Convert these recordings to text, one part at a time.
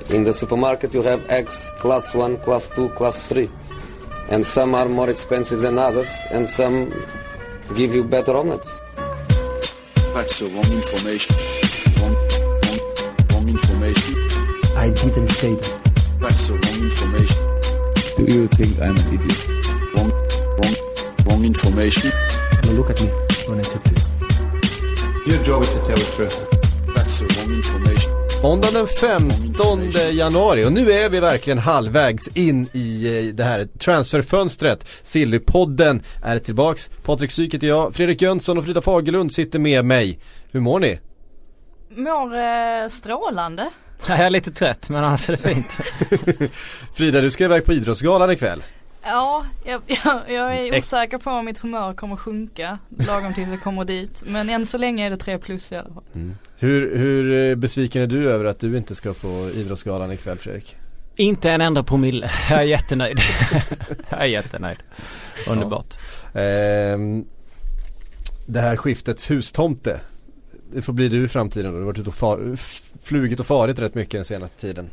In the supermarket you have eggs class 1, class 2, class 3. And some are more expensive than others, and some give you better omelets. That's the wrong information. Wrong information. I didn't say that. That's the wrong information. Do you think I'm an idiot? Wrong information. Now look at me when I talk to you. Your job is to tell the truth. That's the wrong information. Måndag den 15 januari, och nu är vi verkligen halvvägs in i det här transferfönstret. Sillypodden är tillbaks. Patrik Syk heter jag, Fredrik Jönsson och Frida Fagerlund sitter med mig. Hur mår ni? Mår strålande. Jag är lite trött, men annars är det fint. Frida, du ska iväg på Idrottsgalan ikväll. Ja, jag är osäker på om mitt humör kommer sjunka lagom tills jag kommer dit. Men än så länge är det 3+ i alla fall. Hur besviken är du över att du inte ska på Idrottsgalan ikväll, Fredrik? Inte en enda promille. Jag är jättenöjd. Underbart. Ja. Det här skiftets hustomte, det får bli du i framtiden. Du har varit ute och flugit och farit rätt mycket den senaste tiden.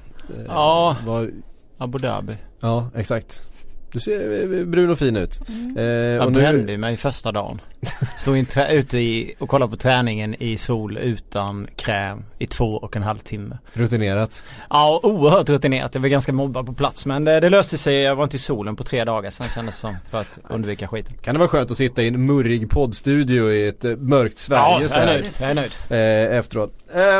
Abu Dhabi. Ja, exakt. Du ser brun och fin ut. Jag brände mig första dagen. Stod ute och kollade på träningen i sol utan kräm i 2,5 timme. Rutinerat? Ja, oerhört rutinerat. Jag var ganska mobbad på plats, men det löste sig. Jag var inte i solen på 3 dagar sen, kändes som, för att undvika skiten. Kan det vara skönt att sitta i en murrig poddstudio i ett mörkt Sverige? Ja, jag är nöjd. Efteråt.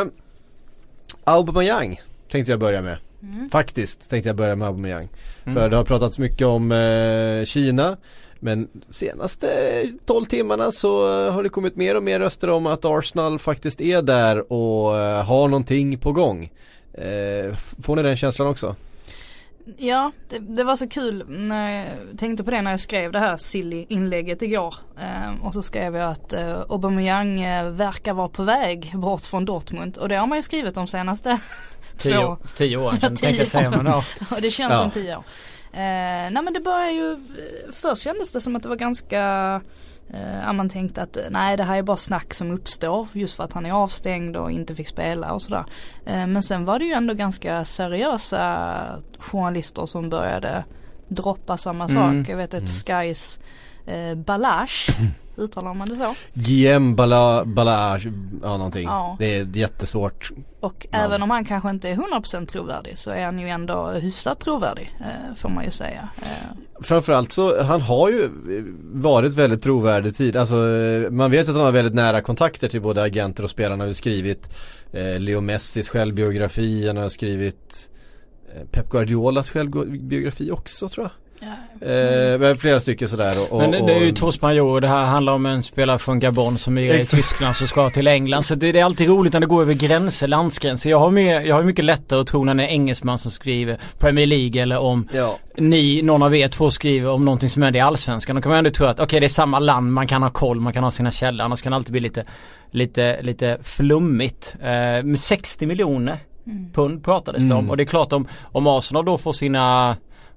Aubameyang tänkte jag börja med. Faktiskt tänkte jag börja med Aubameyang. För det har pratats mycket om Kina, men senaste 12 timmarna så har det kommit mer och mer röster om att Arsenal faktiskt är där och har någonting på gång. Får ni den känslan också? Ja, det var så kul när jag tänkte på det när jag skrev det här silly-inlägget igår. Och så skrev jag att Aubameyang verkar vara på väg bort från Dortmund. Och det har man ju skrivit de senaste 10 år sedan, tänkte jag säga. Men ja, det känns som 10 år. Nej, men det börjar ju, först kändes det som att det var ganska man tänkte att nej, det här är bara snack som uppstår just för att han är avstängd och inte fick spela och sådär. Men sen var det ju ändå ganska seriösa journalister som började droppa samma sak. Jag vet att Skys Balazs, uttalar man det så? GM Balazs, ja, någonting. Ja. Det är jättesvårt. Och även om han kanske inte är 100% trovärdig så är han ju ändå hyfsat trovärdig, får man ju säga. Framförallt så, han har ju varit väldigt trovärdig tid. Alltså, man vet att han har väldigt nära kontakter till både agenter och spelarna. Han har ju skrivit Leo Messis självbiografi, han har skrivit Pep Guardiolas självbiografi också, tror jag. Flera stycken sådär men det är ju 2 spanjorer. Det här handlar om en spelare från Gabon som är i Tyskland som ska till England. Så det är alltid roligt när det går över gränser, landsgränser. Jag har mycket lättare att tro när det är engelsman som skriver Premier League, eller om någon av er 2 skriver om någonting som är i Allsvenskan. Då kan man ändå tro att okej, det är samma land, man kan ha koll, man kan ha sina källor. Annars kan det alltid bli lite flummigt. Med 60 miljoner pund pratades det om. Och det är klart, om Arsenal då får sina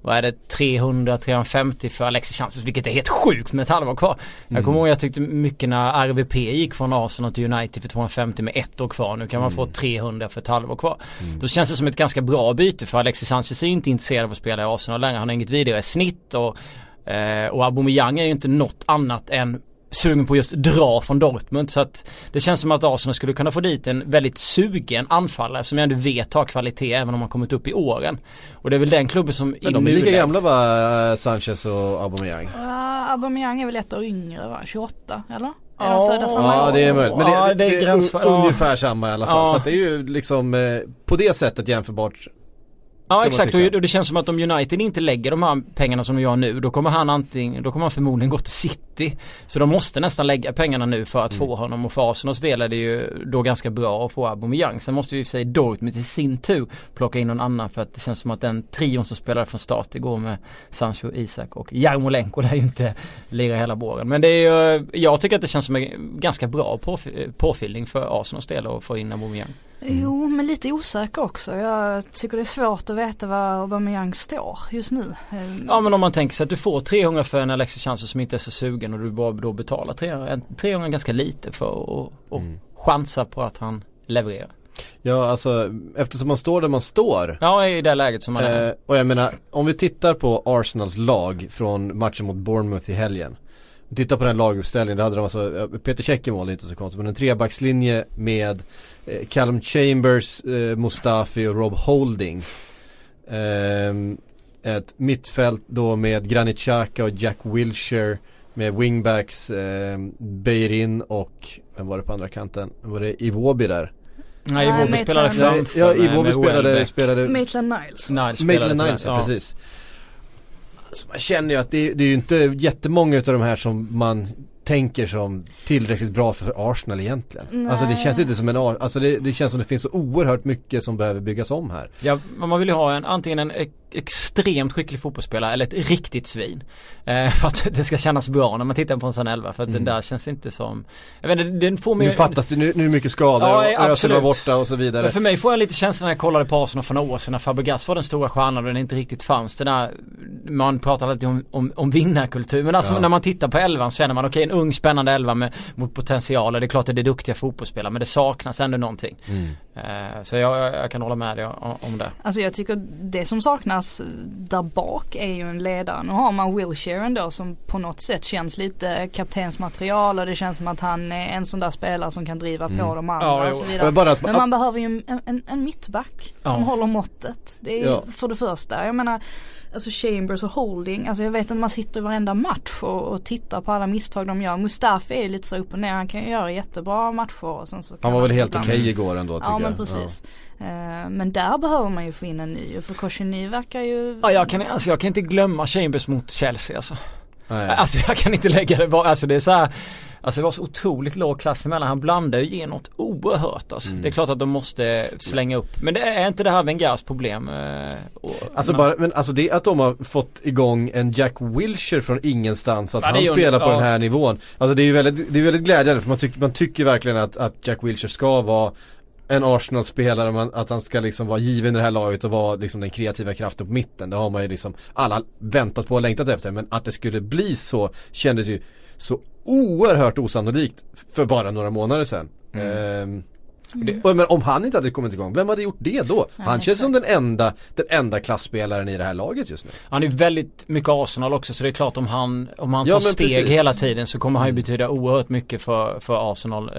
300-350 för Alexis Sanchez, vilket är helt sjukt med ett halvår kvar. Jag kommer ihåg, jag tyckte mycket när RVP gick från Arsenal till United för 250 med 1 år kvar. Nu kan man få 300 för ett halvår kvar. Då känns det som ett ganska bra byte, för Alexis Sanchez är inte intresserad av att spela i Arsenal längre. Han har inget vidare snitt och Aubameyang är ju inte något annat än sugen på just dra från Dortmund, så att det känns som att Arsenal skulle kunna få dit en väldigt sugen anfallare som jag ändå vet har kvalitet även om han kommit upp i åren. Och det är väl den klubben som... Men de är lika gamla, va, Sanchez och Aubameyang? Aubameyang är väl 1 år yngre, va? 28, eller? Ja, det är möjligt. Men det är ungefär samma i alla fall. Ja. Så att det är ju liksom på det sättet jämförbart. Ja, exakt, och det känns som att om United inte lägger de här pengarna som de gör nu, då kommer han förmodligen gå till City. Så de måste nästan lägga pengarna nu för att få honom, och för Arsenals del är det ju då ganska bra att få Aubameyang. Sen måste vi säga Dortmund i sin tur plocka in någon annan, för att det känns som att den trion som spelade från start igår med Sancho, Isak och Jarmolenko, det är ju inte lirar hela våren. Men det är ju, jag tycker att det känns som en ganska bra påfyllning för Arsenals del att få in Aubameyang. Jo, men lite osäker också. Jag tycker det är svårt att veta var Aubameyang står just nu. Ja, men om man tänker sig att du får 300 för en Alexis Sanchez som inte är så sugen, och du bara betalar 300 ganska lite för att chansa på att han levererar. Ja, alltså eftersom man står där man står. Ja, i det läget som man är. Och jag menar, om vi tittar på Arsenals lag från matchen mot Bournemouth i helgen. Titta på den laguppställningen, där hade de alltså Peter Cech i mål, inte så konstigt, men en trebackslinje med Callum Chambers, Mustafi och Rob Holding. Ett mittfält då med Granit Xhaka och Jack Wilshere, med wingbacks Beirin och vem var det på andra kanten? Var det Iwobi där? Nej, Iwobi spelade framför. Ja, Iwobi spelade Maitland-Niles. Ja, precis. Alltså man känner ju att det är ju inte jättemånga av de här som man tänker som tillräckligt bra för Arsenal egentligen. Nej. Alltså det känns inte som det känns som det finns så oerhört mycket som behöver byggas om här. Ja, man vill ju ha antingen en extremt skicklig fotbollsspelare eller ett riktigt svin. För att det ska kännas bra när man tittar på en sån 11, för att den där känns inte som, jag vet inte, den får mig. Nu fattas det, nu är mycket skador och Özil var borta och så vidare. Men för mig får jag lite känslan när jag kollade på Arsenal för några år sedan när Fabregas var den stora stjärnan och den inte riktigt fanns. Det där, man pratar alltid om vinnarkultur, men alltså när man tittar på 11 så känner man okej, en ung spännande 11 mot potential, och det är klart att det är duktiga fotbollsspelare, men det saknas ändå någonting. Så jag kan hålla med dig om det. Alltså jag tycker det som saknas där bak är ju en ledare. Nu har man Wilshere ändå som på något sätt känns lite kaptensmaterial, och det känns som att han är en sån där spelare som kan driva på de andra och så vidare. Men man behöver ju en mittback som håller måttet. Det är för det första. Jag menar, alltså Chambers och Holding, alltså jag vet att man sitter i varenda match och tittar på alla misstag de gör. Mustafi är ju lite så upp och ner, han kan ju göra jättebara matcher och sen så han var väl helt okej igår ändå, tycker jag. Men precis. Men där behöver man ju få in en ny, för Koscielny verkar ju... Ja, jag kan inte glömma Chambers mot Chelsea alltså. Alltså jag kan inte lägga det bara, alltså det är så här, alltså det var så otroligt låg klass emellan. Han blandar ju igenom något oerhört alltså. Det är klart att de måste slänga upp, men det är inte det här Wengers problem. Alltså det att de har fått igång en Jack Wilshere från ingenstans, att han spelar på den här nivån. Alltså det är väldigt glädjande, för man tycker verkligen att Jack Wilshere ska vara en Arsenal-spelare, att han ska liksom vara given i det här laget och vara liksom den kreativa kraften på mitten. Det har man ju liksom alla väntat på och längtat efter, men att det skulle bli så kändes ju så oerhört osannolikt för bara några månader sedan. Men om han inte hade kommit igång, vem hade gjort det då? Han känns som den enda klassspelaren i det här laget just nu. Han är väldigt mycket Arsenal också, så det är klart om han tar steg hela tiden så kommer han ju betyda oerhört mycket för Arsenal.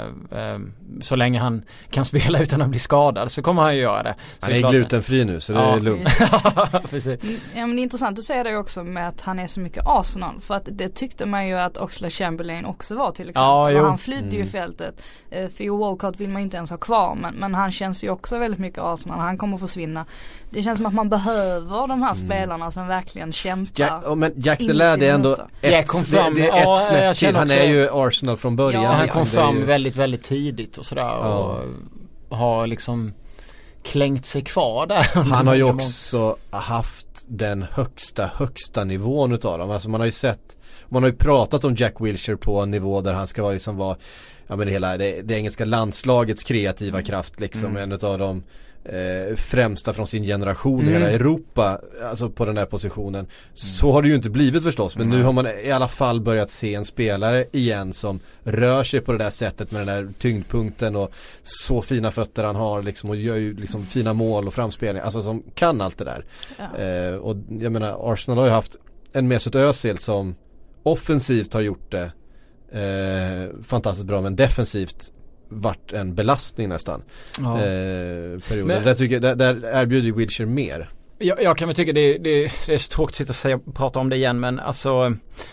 Så länge han kan spela utan att bli skadad så kommer han ju göra det. Så han är glutenfri nu, så det är lugnt. Precis. Ja, men det är intressant att säga det också med att han är så mycket Arsenal, för att det tyckte man ju att Oxlade-Chamberlain också var till exempel. Han flydde ju fältet. Theo Walcott vill man inte ens ha kvar, men han känns ju också väldigt mycket Arsenal. Han kommer att försvinna. Det känns som att man behöver de här spelarna som verkligen kämpar. Men Jack Delade är ändå ett snett till. Han är ju Arsenal från början. Han kom fram väldigt, väldigt tidigt och sådär och har liksom klängt sig kvar där. Han har ju också haft den högsta nivån utav dem. Alltså man har ju pratat om Jack Wilshere på en nivå där han ska vara hela det engelska landslagets kreativa kraft, liksom en av de främsta från sin generation i hela Europa, alltså på den här positionen. Så har det ju inte blivit förstås, men nu har man i alla fall börjat se en spelare igen som rör sig på det där sättet med den där tyngdpunkten och så fina fötter han har liksom, och gör ju liksom fina mål och framspelning, alltså som kan allt det där. Och jag menar, Arsenal har ju haft en Mesut Özil som offensivt har gjort det fantastiskt bra, men defensivt vart en belastning nästan perioden. Men, där erbjuder Wilshere mer. Jag kan väl tycka det är så tråkigt att prata om det igen, men alltså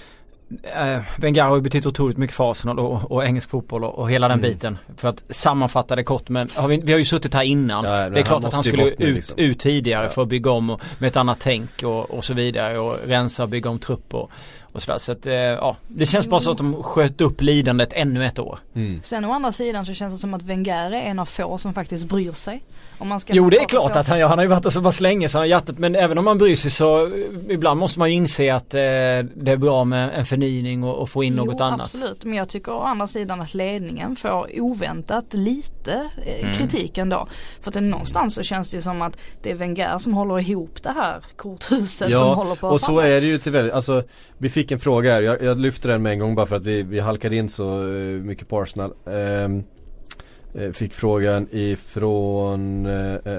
Wenger har ju betytt otroligt mycket för Arsenal och engelsk fotboll och hela den biten. För att sammanfatta det kort, men vi har ju suttit här innan. Det är klart att han skulle ut tidigare för att bygga om med ett annat tänk och så vidare, och rensa och bygga om trupp och sådär. Så att det känns bara så att de sköt upp lidandet ännu ett år. Sen å andra sidan så känns det som att Wenger är en av få som faktiskt bryr sig. Om man ska det är klart att han har ju varit där så pass länge så han har hjärtat, men även om man bryr sig så ibland måste man ju inse att det är bra med en förnyning och få in något annat. Absolut, men jag tycker å andra sidan att ledningen får oväntat lite kritik ändå. För att någonstans så känns det ju som att det är Wenger som håller ihop det här korthuset som håller på att och så är det ju till väldigt, alltså vi fick en fråga här, jag lyfter den med en gång bara för att vi halkade in så mycket på Arsenal. Fick frågan ifrån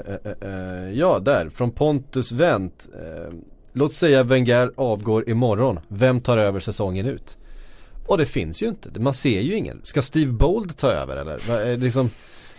från Pontus Wendt. Låt säga Wenger avgår imorgon. Vem tar över säsongen ut? Och det finns ju inte. Man ser ju ingen. Ska Steve Bold ta över eller? Liksom,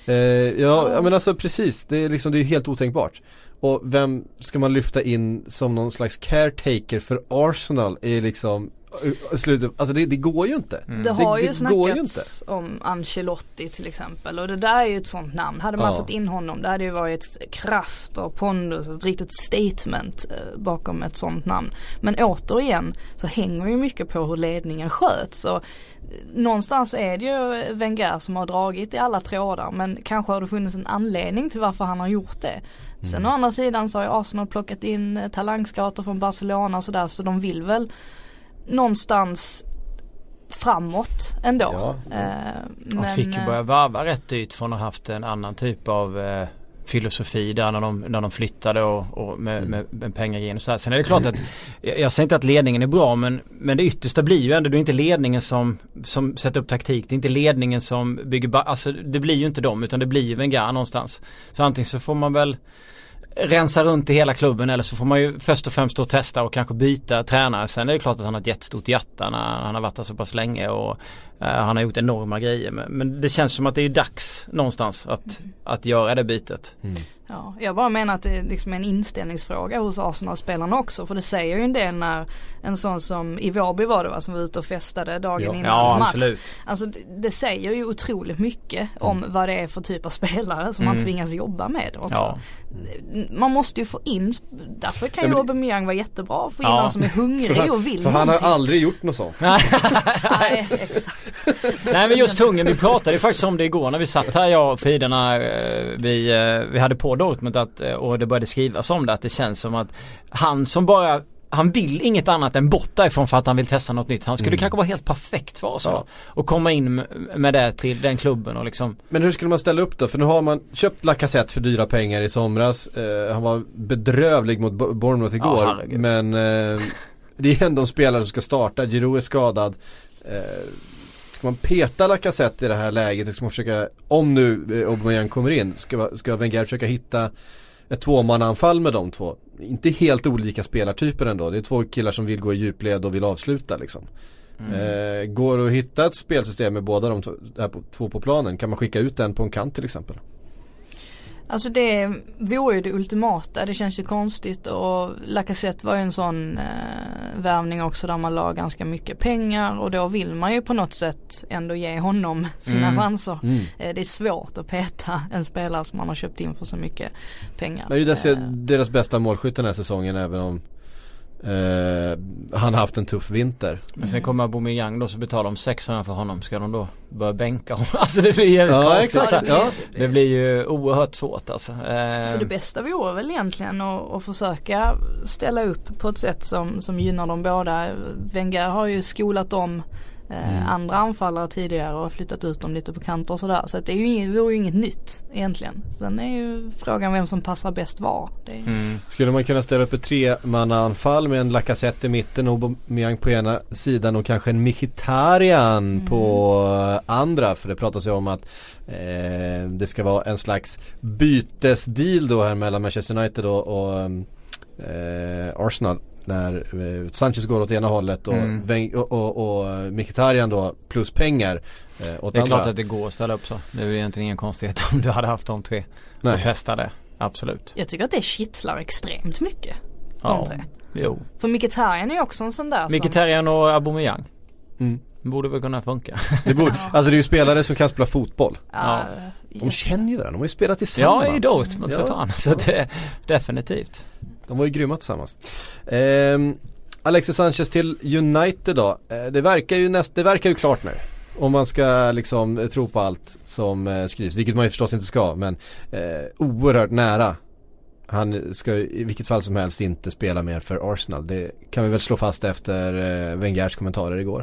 men alltså precis. Det är ju helt otänkbart. Och vem ska man lyfta in som någon slags caretaker för Arsenal är liksom slutet, alltså det går ju inte. Det har ju snackats om Ancelotti till exempel, och det där är ju ett sånt namn. Hade man fått in honom, det hade ju varit kraft och pondus, ett riktigt statement bakom ett sånt namn. Men återigen så hänger ju mycket på hur ledningen sköts, och någonstans så är det ju Wenger som har dragit i alla trådar, men kanske har det funnits en anledning till varför han har gjort det. Sen å andra sidan så har ju Arsenal plockat in talangscouter från Barcelona och sådär, så de vill väl någonstans framåt ändå. Man fick ju börja varva rätt dyrt från att ha haft en annan typ av filosofi där när de flyttade och med pengar igen och så här. Sen är det klart att jag säger inte att ledningen är bra, men det yttersta blir ju ändå, det är inte ledningen som sätter upp taktik, det är inte ledningen som bygger alltså det blir ju inte dem, utan det blir ju Wenger någonstans. Så antingen så får man väl rensa runt i hela klubben, eller så får man ju först och främst då testa och kanske byta tränare. Sen är det klart att han har ett jättestort hjärta när han har varit där så pass länge, och han har gjort enorma grejer, men det känns som att det är dags någonstans att göra det bytet. Ja, jag bara menar att det är liksom en inställningsfråga hos Arsenal-spelarna också, för det säger ju en del när en sån som Iwobi var det, som var ute och festade dagen innan match. Absolut. Alltså det säger ju otroligt mycket om vad det är för typ av spelare som man tvingas jobba med också. Ja. Man måste ju få in, därför kan ju Aubameyang vara jättebra, få in någon som är hungrig och vill för någonting. Han har aldrig gjort något sånt. Nej, exakt. Nej, men just hungern, vi pratade ju faktiskt om det igår när vi satt här, jag och Frida, när vi hade på Dortmund och det började skrivas om det, att det känns som att han vill inget annat än bort därifrån för att han vill testa något nytt. Han skulle kanske vara helt perfekt för oss och komma in med det till den klubben och liksom. Men hur skulle man ställa upp då? För nu har man köpt Lacazette för dyra pengar i somras. Han var bedrövlig mot Bournemouth igår, men det är ändå en spelare som ska starta. Giroud är skadad. Ska man peta Lacazette i det här läget? Ska man försöka, om nu Aubameyang kommer in, ska Wenger försöka hitta ett tvåmananfall med de två? Inte helt olika spelartyper ändå. Det är två killar som vill gå i djupled och vill avsluta liksom. Går att hitta ett spelsystem med båda de två på planen? Kan man skicka ut en på en kant till exempel? Alltså det vore ju det ultimata. Det känns ju konstigt, och Lacazette var ju en sån värvning också där man la ganska mycket pengar, och då vill man ju på något sätt ändå ge honom sina chanser. Det är svårt att peta en spelare som man har köpt in för så mycket pengar. Men det är deras bästa målskytt den här säsongen, även om han har haft en tuff vinter. Men sen kommer Aubameyang då, så betalar de 600 för honom. Ska de då börja bänka honom? Alltså det blir ju exakt. Det blir ju oerhört svårt alltså. Så det bästa vore väl egentligen att försöka ställa upp på ett sätt som gynnar dem båda. Wenger har ju skolat om andra anfallare tidigare och flyttat ut dem lite på kanter och sådär. Så att det vore ju inget nytt egentligen. Sen är ju frågan vem som passar bäst var. Skulle man kunna ställa upp ett 3-mannaanfall med en Lacazette i mitten och Aubameyang på ena sidan och kanske en Mkhitaryan på andra? För det pratas ju om att det ska vara en slags bytesdeal då här mellan Manchester United och Arsenal, när Sanchez går åt ena hållet och Mkhitaryan då plus pengar åt det är andra. klart att det går att ställa upp så. Det är egentligen ingen konstighet om du hade haft de tre och testa det. Absolut. Jag tycker att det kittlar extremt mycket. De tre. Jo. För Mkhitaryan är ju också en sån där Mkhitaryan och Aubameyang. Borde väl kunna funka. Alltså det är ju spelare som kan spela fotboll. De känner ju varandra. De har ju spelat tillsammans. Ja, i Dortmund för fan. Så det definitivt. De var ju grymma tillsammans. Alexis Sanchez till United då. Det verkar ju klart nu. Om man ska liksom tro på allt som skrivs. Vilket man ju förstås inte ska. Men oerhört nära. Han ska i vilket fall som helst inte spela mer för Arsenal. Det kan vi väl slå fast efter Wengers kommentarer igår.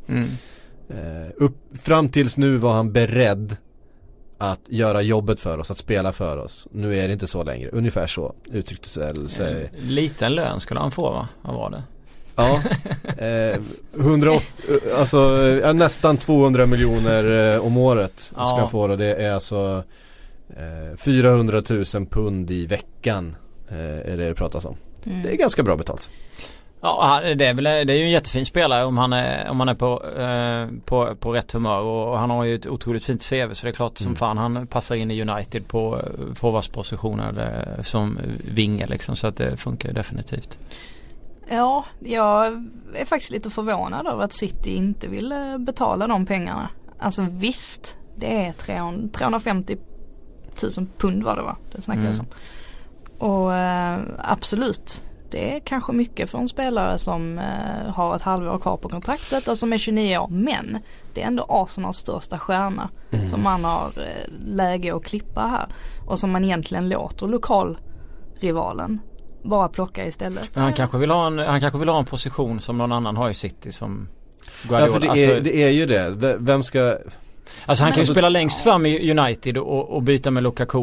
Fram tills nu var han beredd att göra jobbet för oss, att spela för oss. Nu är det inte så längre. Ungefär så uttryckte sig. Liten lön skulle han få, va? Vad var det? Ja, 108, alltså nästan 200 miljoner om året ska jag få det. Det är alltså 400 000 pund i veckan är det pratas om. Det är ganska bra betalt. Ja, det är ju en jättefin spelare om han är på rätt humör, och han har ju ett otroligt fint CV, så det är klart som fan han passar in i United på forwardspositioner som vinge liksom, så att det funkar ju definitivt. Ja, jag är faktiskt lite förvånad över att City inte vill betala de pengarna. Alltså visst, det är 350 000 pund var det, va? Det snackades om. Och absolut, det är kanske mycket för en spelare som har ett halvår kvar på kontraktet och som är 29 år. Men det är ändå Arsenals största stjärna som man har läge att klippa här. Och som man egentligen låter lokalrivalen bara plocka istället. Han kanske vill ha en position som någon annan har i City, som Guardiola. Ja, för det är ju det. Vem ska... Alltså han kan ju spela längst fram i United och byta med Lukaku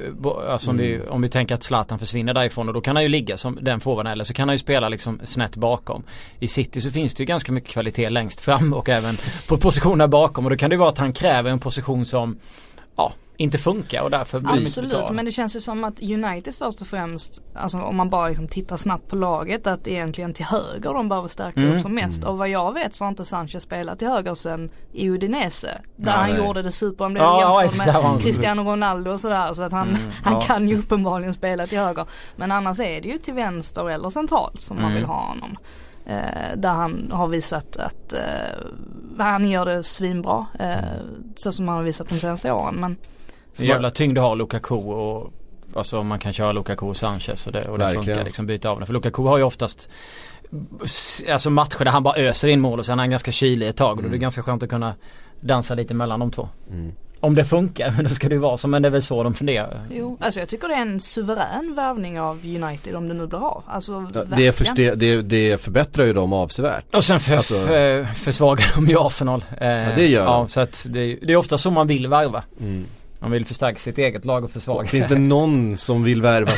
om vi tänker att Zlatan försvinner därifrån, och då kan han ju ligga som den forwarden, eller så kan han ju spela liksom snett bakom. I City så finns det ju ganska mycket kvalitet längst fram och även på positionerna bakom, och då kan det vara att han kräver en position som inte funkar, och därför blir absolut, men det känns ju som att United först och främst, alltså om man bara liksom tittar snabbt på laget, att egentligen till höger de behöver stärka upp som mest. Och vad jag vet så har inte Sanchez spelat till höger sen i Udinese, där han gjorde det super, han blev jämförd med Cristiano Ronaldo och sådär, så att han kan ju uppenbarligen spela till höger, men annars är det ju till vänster eller central som man vill ha honom. Där han har visat att han gör det svinbra, så som han har visat de senaste åren. Men jävla tyngd har Lukaku, och alltså man kan köra Lukaku och Sanchez och det funkar liksom, byta av det. För Lukaku har ju oftast alltså matcher där han bara öser in mål och sen är han ganska kylig ett tag, och då är det ganska skönt att kunna dansa lite mellan de två. Om det funkar, men då ska det ju vara så, men det är väl så de funderar. Jo, alltså jag tycker det är en suverän värvning av United om det nu blir av. Alltså, det förbättrar ju dem avsevärt. Och sen försvagar de ju Arsenal. Det gör de. Så att det är ofta så man vill värva. Man vill förstärka sitt eget lag och försvaga. Finns det någon som vill värva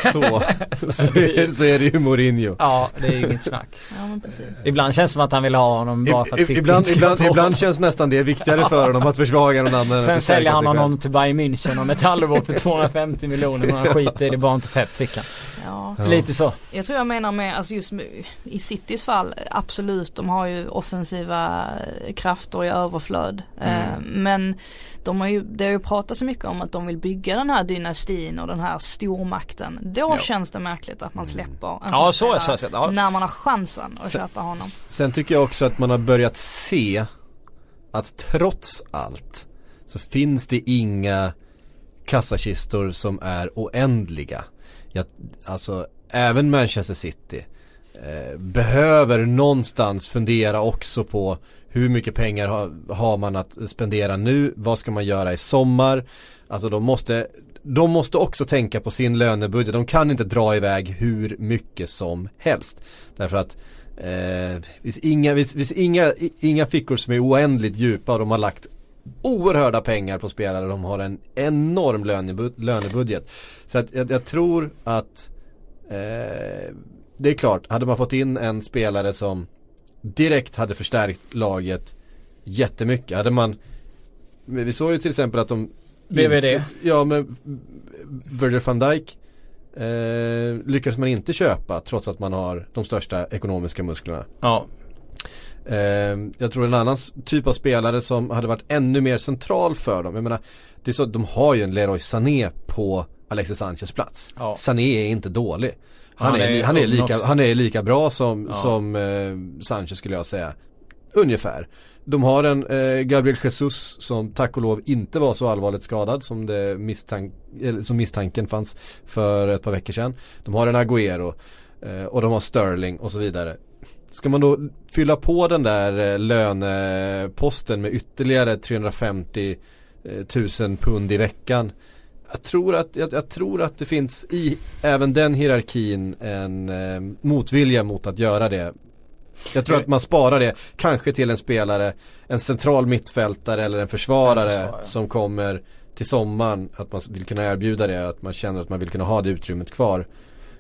så är det ju Mourinho. Ja, det är ju inget snack. Ja, men precis. Ibland känns det som att han vill ha honom bara för att ibland känns nästan det viktigare för honom att försvaga någon annan. Sen säljer han honom till Bayern München om ett halvår för 250 miljoner, men han skiter i det, bara inte Pep fick han. Ja. Lite så. Jag tror jag menar med, alltså just i Citys fall, absolut, de har ju offensiva krafter i överflöd. Men det har ju pratat så mycket om att de vill bygga den här dynastin och den här stormakten. Då känns det märkligt att man släpper när man har chansen att köpa honom. Sen tycker jag också att man har börjat se att trots allt så finns det inga kassakistor som är oändliga. Alltså även Manchester City behöver någonstans fundera också på hur mycket pengar har man att spendera nu, vad ska man göra i sommar. Alltså de måste också tänka på sin lönebudget. De kan inte dra iväg hur mycket som helst, därför att finns inga fickor som är oändligt djupa, och de har lagt oerhörda pengar på spelare. De har en enorm lönebudget. Så att jag tror att det är klart, hade man fått in en spelare som direkt hade förstärkt laget jättemycket, vi såg ju till exempel att de BVD. Men Virgil van Dijk lyckas man inte köpa trots att man har de största ekonomiska musklerna. Ja. Jag tror en annan typ av spelare som hade varit ännu mer central för dem. Jag menar, det är så att de har ju en Leroy Sané på Alexis Sanchez plats. Ja. Sané är inte dålig. Han är lika bra som Sanchez, skulle jag säga. Ungefär. De har en Gabriel Jesus som tack och lov inte var så allvarligt skadad som misstanken fanns för ett par veckor sedan. De har en Agüero och de har Sterling och så vidare. Ska man då fylla på den där löneposten med ytterligare 350 000 pund i veckan? Jag tror att det finns i även den hierarkin en motvilja mot att göra det. Jag tror att man sparar det kanske till en spelare, en central mittfältare eller en försvarare som kommer till sommaren, att man vill kunna erbjuda det, att man känner att man vill kunna ha det utrymmet kvar.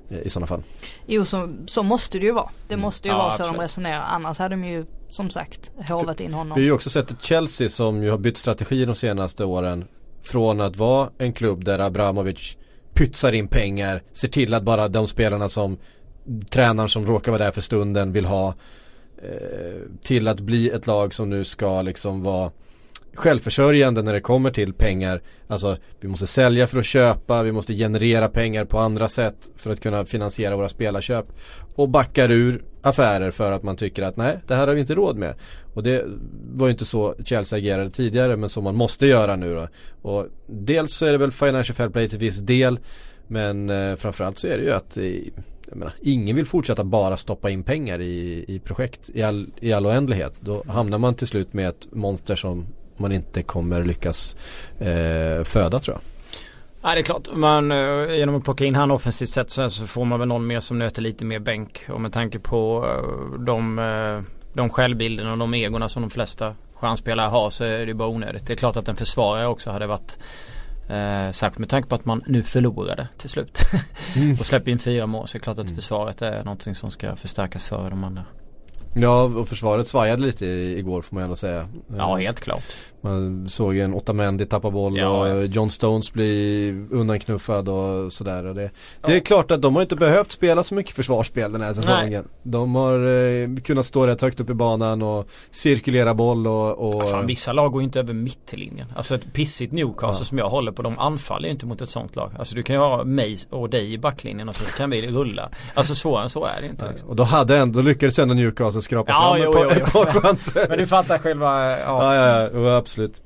i sådana fall. Jo, så måste det ju vara. Det måste ju vara så absolut. de resonerar. Annars hade de ju som sagt hovat in honom. Vi har ju också sett ett Chelsea som ju har bytt strategi de senaste åren från att vara en klubb där Abramovich pytsar in pengar, ser till att bara de spelarna som tränaren som råkar vara där för stunden vill ha, till att bli ett lag som nu ska liksom vara självförsörjande när det kommer till pengar. Alltså vi måste sälja för att köpa, vi måste generera pengar på andra sätt för att kunna finansiera våra spelarköp, och backar ur affärer för att man tycker att nej, det här har vi inte råd med. Och det var ju inte så Chelsea agerade tidigare, men så man måste göra nu då. Och dels så är det väl financial fair play till viss del, men framförallt så är det ju att jag menar, ingen vill fortsätta bara stoppa in pengar i projekt i all oändlighet. Då hamnar man till slut med ett monster som man inte kommer lyckas föda, tror jag. Ja, det är klart. Genom att plocka in han offensivt sett så får man väl någon mer som nöter lite mer bänk. Och med tanke på de självbilderna och de egorna som de flesta stjärnspelare har, så är det bara onödigt. Det är klart att en försvarare också hade varit särskilt med tanke på att man nu förlorade till slut och släpper in 4 mål, så är det klart att försvaret är någonting som ska förstärkas för de andra. Ja, och försvaret svajade lite igår, får man ändå säga. Ja, helt klart. Man såg en Otamendi tappa boll och John Stones bli undanknuffad och sådär. Och det är klart att de har inte behövt spela så mycket försvarsspel den här säsongen. Nej. De har kunnat stå rätt högt upp i banan och cirkulera boll och fan, vissa lag går inte över mittlinjen. Alltså ett pissigt Newcastle som jag håller på, de anfaller ju inte mot ett sånt lag. Alltså du kan ju ha mig och dig i backlinjen och så kan vi rulla. Alltså svårare än så är det inte. Liksom. Och då lyckades ändå Newcastle skrapa fram ett par chanser. Men du fattar själva. Ja, absolut.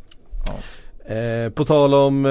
På tal om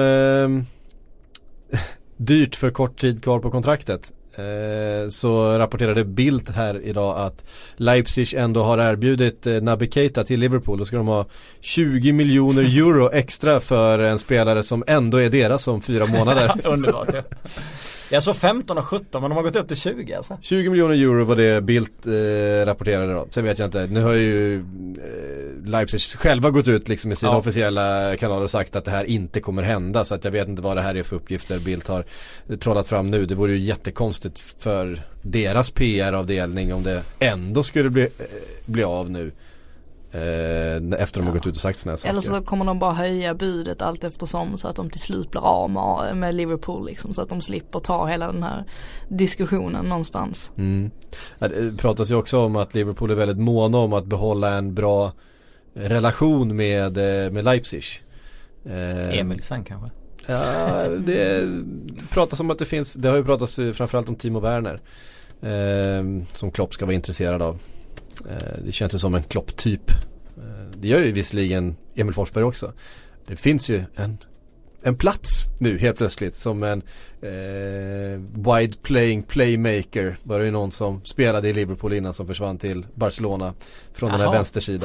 dyrt för kort tid kvar på kontraktet, så rapporterade Bild här idag att Leipzig ändå har erbjudit Naby Keita till Liverpool. Då ska de ha 20 miljoner euro extra för en spelare som ändå är deras om 4 månader. Underbart, ja. Jag så 15 och 17, men de har gått upp till 20 alltså. 20 miljoner euro var det Bildt rapporterade då. Sen vet jag inte, nu har ju Leipzig själva gått ut liksom i sina officiella kanaler och sagt att det här inte kommer hända. Så att jag vet inte vad det här är för uppgifter Bildt har trollat fram nu. Det vore ju jättekonstigt för deras PR-avdelning om det ändå skulle bli av nu. Efter de har gått ut och sagt såna här saker. Eller så kommer de bara höja budet allt eftersom, så att de till slut blir av med Liverpool liksom, så att de slipper ta hela den här diskussionen någonstans. Det pratas ju också om att Liverpool är väldigt måna om att behålla en bra relation med Leipzig. Emil sen kanske. Ja, det pratas om att det finns, det har ju pratats framförallt om Timo Werner som Klopp ska vara intresserad av. Det känns ju som en Klopp-typ. Det gör ju visserligen Emil Forsberg också. Det finns ju en plats nu helt plötsligt som en wide playing playmaker. Var det ju någon som spelade i Liverpool innan som försvann till Barcelona från den här vänstersidan.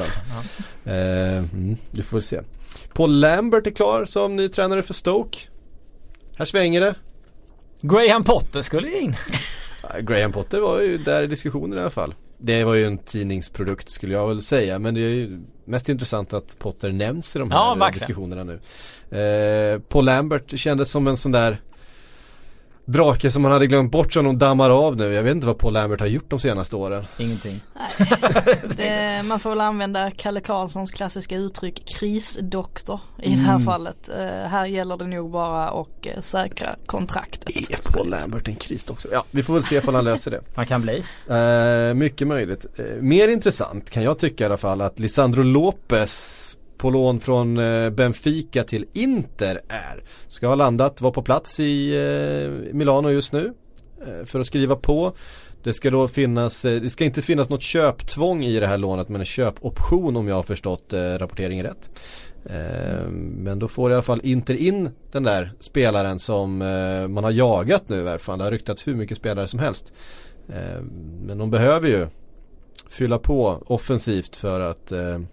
Du får se. Paul Lambert är klar som ny tränare för Stoke. Här svänger det. Graham Potter skulle in. Graham Potter var ju där i diskussionen i alla fall. Det var ju en tidningsprodukt skulle jag väl säga, men det är ju mest intressant att Potter nämns i de här diskussionerna nu. Paul Lambert kändes som en sån där drake som man hade glömt bort, som de dammar av nu. Jag vet inte vad Paul Lambert har gjort de senaste åren. Ingenting. Man får väl använda Kalle Karlssons klassiska uttryck krisdoktor i det här fallet. Här gäller det nog bara att säkra kontraktet. Är Paul Lambert en krisdoktor? Ja, vi får väl se om han löser det. Man kan bli. Mycket möjligt. Mer intressant kan jag tycka i alla fall att Lisandro Lopez på lån från Benfica till Inter ska ha landat, var på plats i Milano just nu för att skriva på. Det ska då det ska inte finnas något köptvång i det här lånet, men en köpoption om jag har förstått rapporteringen rätt. Men då får i alla fall Inter in den där spelaren som man har jagat nu i alla fall. Det har ryktats hur mycket spelare som helst. Men de behöver ju fylla på offensivt för att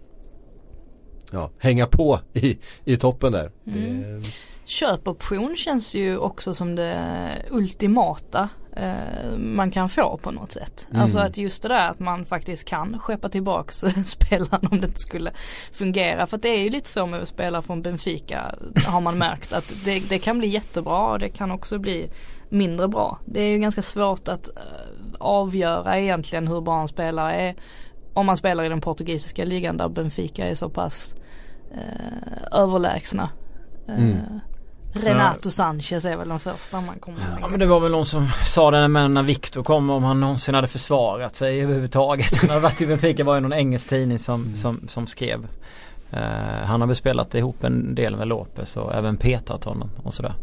hänga på i toppen där. Köpoption känns ju också som det ultimata man kan få på något sätt. Alltså att just det där att man faktiskt kan skeppa tillbaks spelaren om det inte skulle fungera. För att det är ju lite så med att spela från Benfica, har man märkt att det kan bli jättebra och det kan också bli mindre bra. Det är ju ganska svårt att avgöra egentligen hur bra en spelare är om man spelar i den portugisiska ligan där Benfica är så pass överlägsna. Renato Sanchez är väl den första man kommer att tänka. Ja, men det var väl någon som sa det när Victor kom, om han någonsin hade försvarat sig överhuvudtaget. Han hade varit i Benfica, var ju någon engelsk tidning som skrev. Han har väl spelat ihop en del med Lopez och även petat honom och sådär.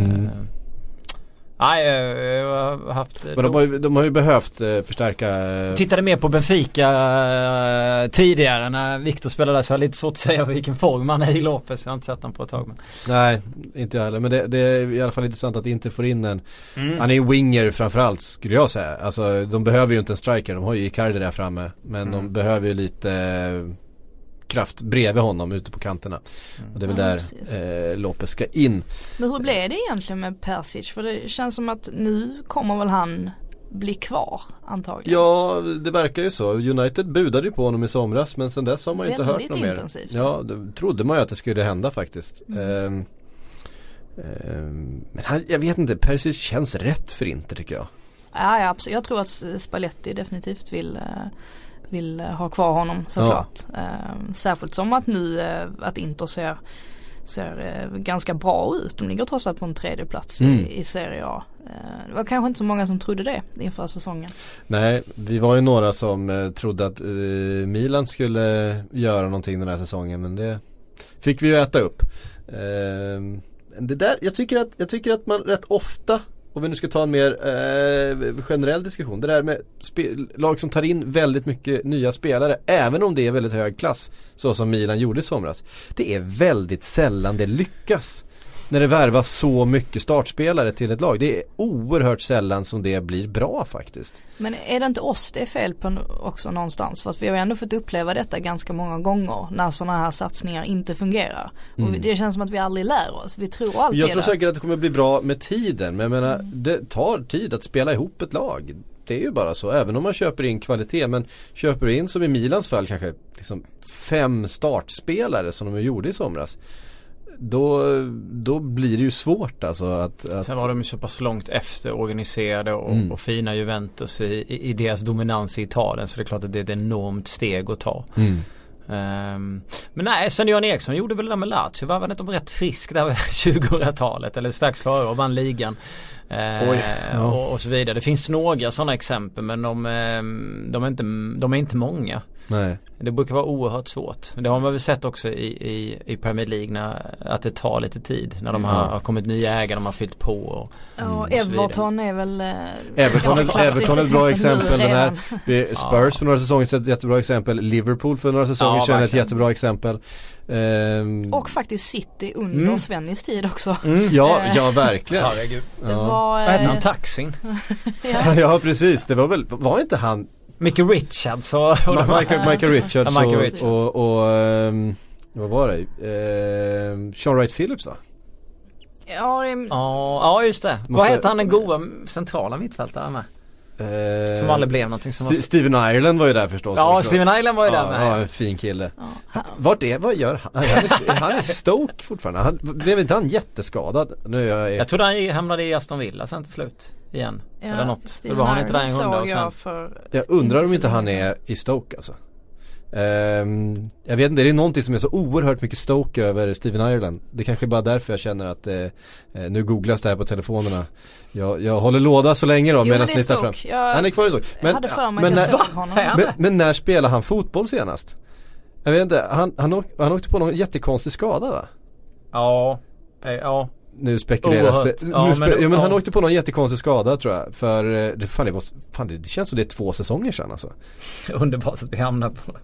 Nej, jag har haft... Men de har ju behövt förstärka... Tittade mer på Benfica tidigare när Victor spelade där, så jag har lite svårt att säga vilken form han är i Lopez. Jag har inte sett honom på ett tag. Men... Nej, inte jag heller. Men det är i alla fall intressant att inte få in en... Han är en winger framförallt, skulle jag säga. Alltså, de behöver ju inte en striker. De har ju Icardi där framme. Men de behöver ju lite... kraft bredvid honom ute på kanterna. Och det är väl där Lopez ska in. Men hur blev det egentligen med Persic? För det känns som att nu kommer väl han bli kvar antagligen. Ja, det verkar ju så. United budade ju på honom i somras, men sen dess har man ju inte hört något mer. Intensivt. Ja, det trodde man ju att det skulle hända faktiskt. Men jag vet inte, Persic känns rätt för Inter tycker jag. Ja, absolut. Jag tror att Spalletti definitivt vill ha kvar honom såklart. Särskilt som att nu att Inter ser ganska bra ut. De ligger trots allt på en 3:e plats i Serie A. Det var kanske inte så många som trodde det inför säsongen. Nej, vi var ju några som trodde att Milan skulle göra någonting den här säsongen, men det fick vi ju äta upp. Det där, jag tycker att man rätt ofta, om vi nu ska ta en mer generell diskussion, det där med lag som tar in väldigt mycket nya spelare, även om det är väldigt hög klass, så som Milan gjorde i somras, det är väldigt sällan det lyckas när det värvas så mycket startspelare till ett lag. Det är oerhört sällan som det blir bra faktiskt. Men är det inte oss det är fel på också någonstans? För att vi har ändå fått uppleva detta ganska många gånger när sådana här satsningar inte fungerar. Och det känns som att vi aldrig lär oss. Vi tror alltid. Jag tror säkert att det kommer bli bra med tiden. Men jag menar, det tar tid att spela ihop ett lag. Det är ju bara så. Även om man köper in kvalitet. Men köper in, som i Milans fall, kanske liksom 5 startspelare som de gjorde i somras. Då blir det ju svårt alltså att... Sen var de ju så pass långt efter organiserade och fina Juventus i deras dominans i Italien, så det är klart att det är ett enormt steg att ta. Men nej, Sven-Göran Eriksson gjorde väl det där med Lazio, var inte de rätt frisk där 2000-talet eller strax före och vann ligan. Och så vidare. Det finns några sådana exempel, men de är inte många. Nej. Det brukar vara oerhört svårt. Det har man väl sett också i Premier League att det tar lite tid när de har kommit nya ägare, de har fyllt på och Everton är väl Everton är ett bra exempel. Den här Spurs för några säsonger är ett jättebra exempel. Liverpool för några säsonger känner ett jättebra exempel. Och faktiskt City under Svennis tid också. Ja, verkligen. Vad hette han? Taxin? Ja, precis. Det var inte han Michael Richards och Michael Richards och vad var det? Sean Wright Phillips va? Ja, just det. Vad heter han den goda centrala mittfältare med? Som aldrig blev någonting som Steven Ireland var ju där förstås. Ja, Steven Ireland var ju där med. Ja, en fin kille. Vad gör han? Han är Stoke fortfarande. Blev inte han jätteskadad? Jag tror han hamnade i Aston Villa sen till slut igen. Eller något. Steven var han inte där en Ireland jag undrar om inte han är i Stoke alltså. Jag vet inte, det är någonting som är så oerhört mycket Stoke över Steven Ireland. Det kanske är bara därför jag känner att nu googlas det här på telefonerna. Jag håller låda så länge då medan ni tar fram. Han är kvar i Stoke. Men när spelar han fotboll senast? Jag vet inte, han åkte på någon jättekonstig skada va? Ja. Nu spekuleras det. Men han åkte på någon jättekonstig skada tror jag. För det känns som det är 2 säsonger sedan alltså. Underbart att vi hamnar på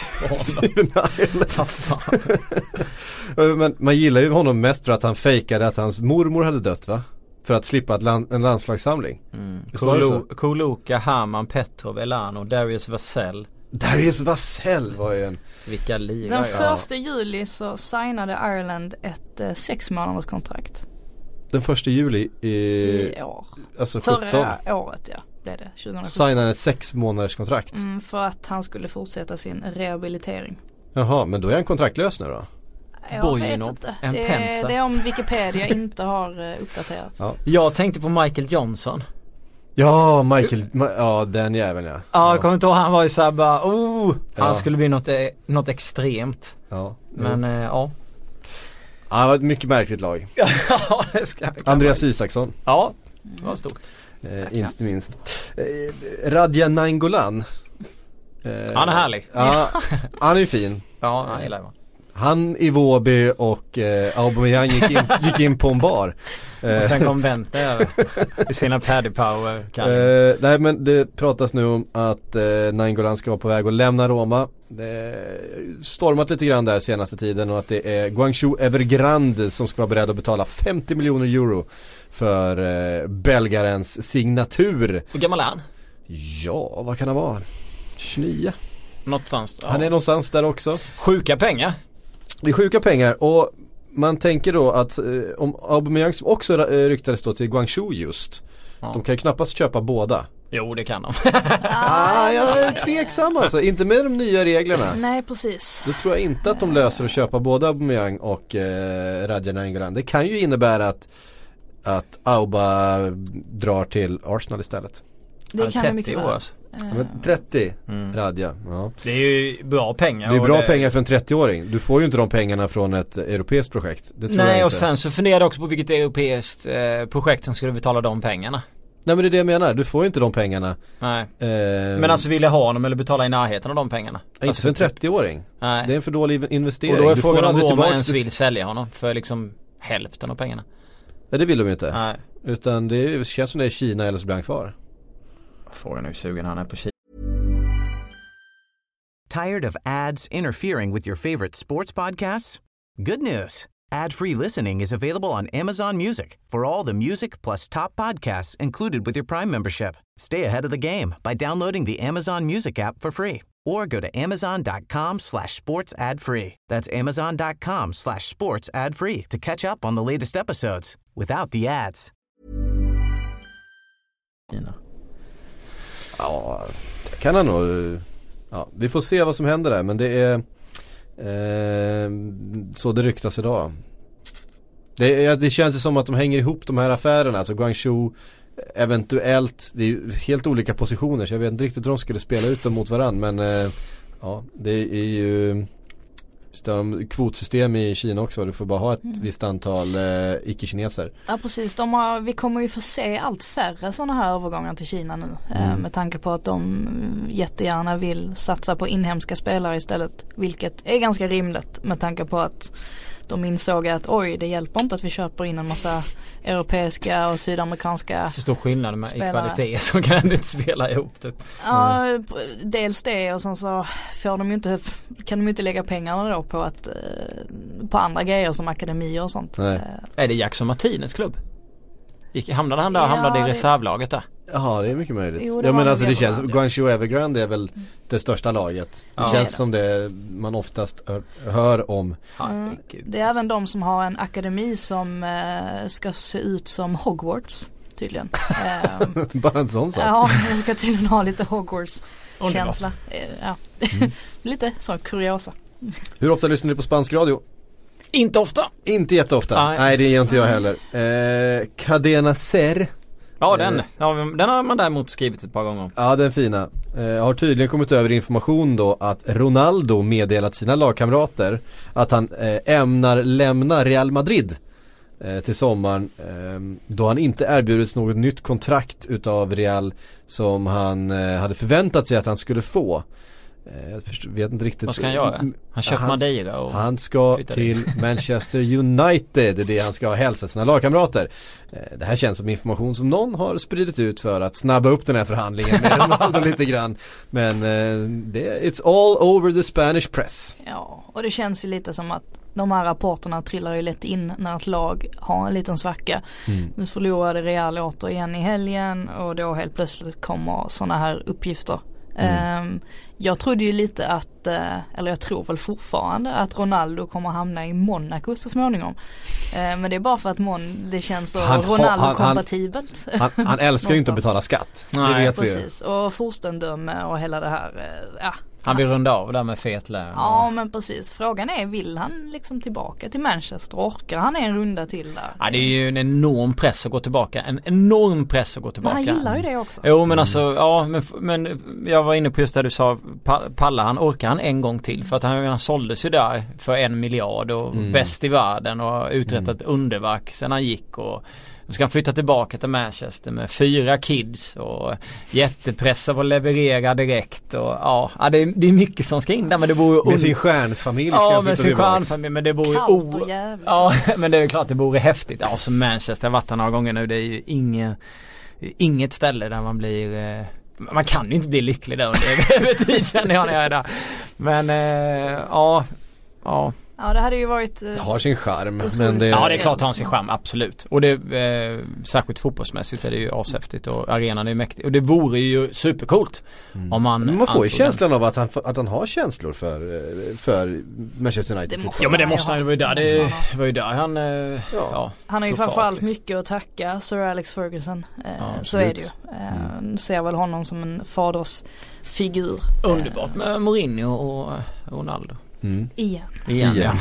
Men man gillar ju honom mest för att han fejkade att hans mormor hade dött va? För att slippa en landslagssamling. Koluka, Haman, Petrov, Elano, Darius Vassell. Darius Vassell var ju en... Vilka liga. Den 1 juli så signade Ireland ett 6 månaders kontrakt. Den 1 juli i år. Alltså 17. Förra året, ja, blev det 2017. Signade ett 6 månaders kontrakt. För att han skulle fortsätta sin rehabilitering. Jaha, men då är han kontraktlös nu då? Jag vet inte. Det är om Wikipedia inte har uppdaterats. Ja. Jag tänkte på Michael Johnson. Ja, ja, den jäveln ja. Ja, jag kommer inte ihåg, han var ju såhär bara, han skulle bli något extremt. Ja. Men ja. Ja, det var ett mycket märkligt lag. Ja, Andreas Isaksson. Ja, det var stort. Inte minst. Radja Nainggolan. Han är härlig. Ja, han är ju fin. Ja, han gillar man. Han, Iwobi och Aubameyang gick in på en bar. Och sen kom Bente över i sina Paddy Power. Nej, men det pratas nu om att Nainggolan ska vara på väg att lämna Roma. Det stormat lite grann där senaste tiden, och att det är Guangzhou Evergrande som ska vara beredd att betala 50 miljoner euro för belgarens signatur. Hur gammal är han? Ja, vad kan han vara? 29. Någonstans. Ja. Han är någonstans där också. Sjuka pengar. Det är sjuka pengar, och man tänker då att om Aubameyang också ryktades då till Guangzhou just. Ja. De kan ju knappast köpa båda. Jo, det kan de. Jag är tveksam alltså. Inte med de nya reglerna. Nej, precis. Då tror jag inte att de löser att köpa både Aubameyang och Radja Nainggolan. Det kan ju innebära att Auba drar till Arsenal istället. Det kan det mycket vara. 30 Radja. Ja. Det är ju bra pengar. Det är bra pengar för en 30-åring. Du får ju inte de pengarna från ett europeiskt projekt. Det tror jag inte. Och sen så funderar jag också på vilket europeiskt projekt som skulle betala de pengarna. Nej, men det är det jag menar. Du får ju inte de pengarna. Nej. Men alltså vill jag ha dem eller betala i närheten av de pengarna? Inte för en 30-åring. Nej. Det är en för dålig investering. Och då är frågan om Roma ens vill sälja honom för liksom hälften av pengarna. Ja, det vill de ju inte. Nej. Utan det känns som det är Kina eller så blir han kvar. Frågan är hur sugen han är på Kina. Tired of ads interfering with your favorite sports podcasts? Good news. Ad-free listening is available on Amazon Music for all the music plus top podcasts included with your Prime membership. Stay ahead of the game by downloading the Amazon Music app for free or go to amazon.com/sports ad free. That's amazon.com/sports ad free to catch up on the latest episodes without the ads. Ja, det kan han nog. Ja, vi får se vad som händer där, men det är så det ryktas idag. Det känns som att de hänger ihop de här affärerna. Alltså Guangzhou eventuellt, det är ju helt olika positioner, så jag vet inte riktigt hur de skulle spela ut dem mot varandra. Men ja, det är ju kvotsystem i Kina också. Du får bara ha ett visst antal icke-kineser. Ja, precis. Vi kommer ju få se allt färre sådana här övergångar till Kina nu. Med tanke på att de jättegärna vill satsa på inhemska spelare istället. Vilket är ganska rimligt med tanke på att de insåg att det hjälper inte att vi köper in en massa europeiska och sydamerikanska förstår skillnaden med spelare. I kvalitet som kan ändå inte spela ihop typ. Ja, dels det, och sen så kan de ju inte lägga pengarna då på andra grejer som akademier och sånt. Är det Jackson Martinez klubb? Hamnade han där och hamnade i reservlaget där? Ja, det är mycket möjligt. Jo, men alltså det känns, Guangzhou Evergrande är väl det största laget. Det känns som det man oftast hör om. Det är även de som har en akademi som ska se ut som Hogwarts tydligen. Bara en sån sak. Ja, de ska tydligen ha lite Hogwarts-känsla. Lite så kuriosa. Hur ofta lyssnar du på spansk radio? Inte ofta. Inte jätteofta. Nej, det gör inte jag heller. Cadena Ser. Ja, den har man däremot skrivit ett par gånger. Ja, den fina. Har tydligen kommit över information då att Ronaldo meddelat sina lagkamrater att han ämnar lämna Real Madrid till sommaren, då han inte erbjudits något nytt kontrakt utav Real som han hade förväntat sig att han skulle få. Jag vet inte riktigt. Vad ska han göra? Han köpt Madeira och han ska till Manchester United. Det är det han ska hälsa sina lagkamrater. Det här känns som information som någon har spridit ut för att snabba upp den här förhandlingen med Ronaldo lite grann. Men it's all over the Spanish press. Ja, och det känns ju lite som att de här rapporterna trillar ju lätt in när ett lag har en liten svacka. Nu förlorade Real återigen i helgen, och då helt plötsligt kommer såna här uppgifter Jag trodde ju lite att, eller jag tror väl fortfarande att Ronaldo kommer hamna i Monaco så småningom. Men det är bara för att det känns så Ronaldo-kompatibelt. Han älskar ju inte att betala skatt. Nej, det vet precis. Vi ju. Och forstendöme och hela det här, Han vill runda av där med fet lön. Ja, men precis. Frågan är, vill han liksom tillbaka till Manchester? Orkar han en runda till där? Ja, det är ju en enorm press att gå tillbaka. En enorm press att gå tillbaka. Men han gillar ju det också. Jo, men alltså, ja, men jag var inne på just det du sa, orkar han en gång till? För att han såldes ju där för 1 miljard och bäst i världen och uträttat underverk sen han gick, och nu ska han flytta tillbaka till Manchester med 4 kids och jättepressar och leverera direkt, och ja, det är mycket som ska in där, men det bor med sin stjärnfamilj ska ja, han med sin stjärnfamilj, men det bor kallt och jävligt. Ja, men det är klart det bor häftigt. Ja, som Manchester har varit några gånger nu, det är ju inget ställe där man blir man kan ju inte bli lycklig där över tid, känner jag när jag är där. Men ja. Ja, det hade ju varit har sin charm, men det ja, det är klart att han har sin charm, absolut. Och det särskilt fotbollsmässigt är det ju ashäftigt, och arenan är ju mäktig. Och det vore ju supercoolt om man får ju känslan av att han har känslor för Manchester United. Ja, men det måste han ju, det var ju där han han har ju framförallt mycket att tacka Sir Alex Ferguson. Så är det ju. Ser väl honom som en fadersfigur. Underbart med Mourinho och Ronaldo. Igen.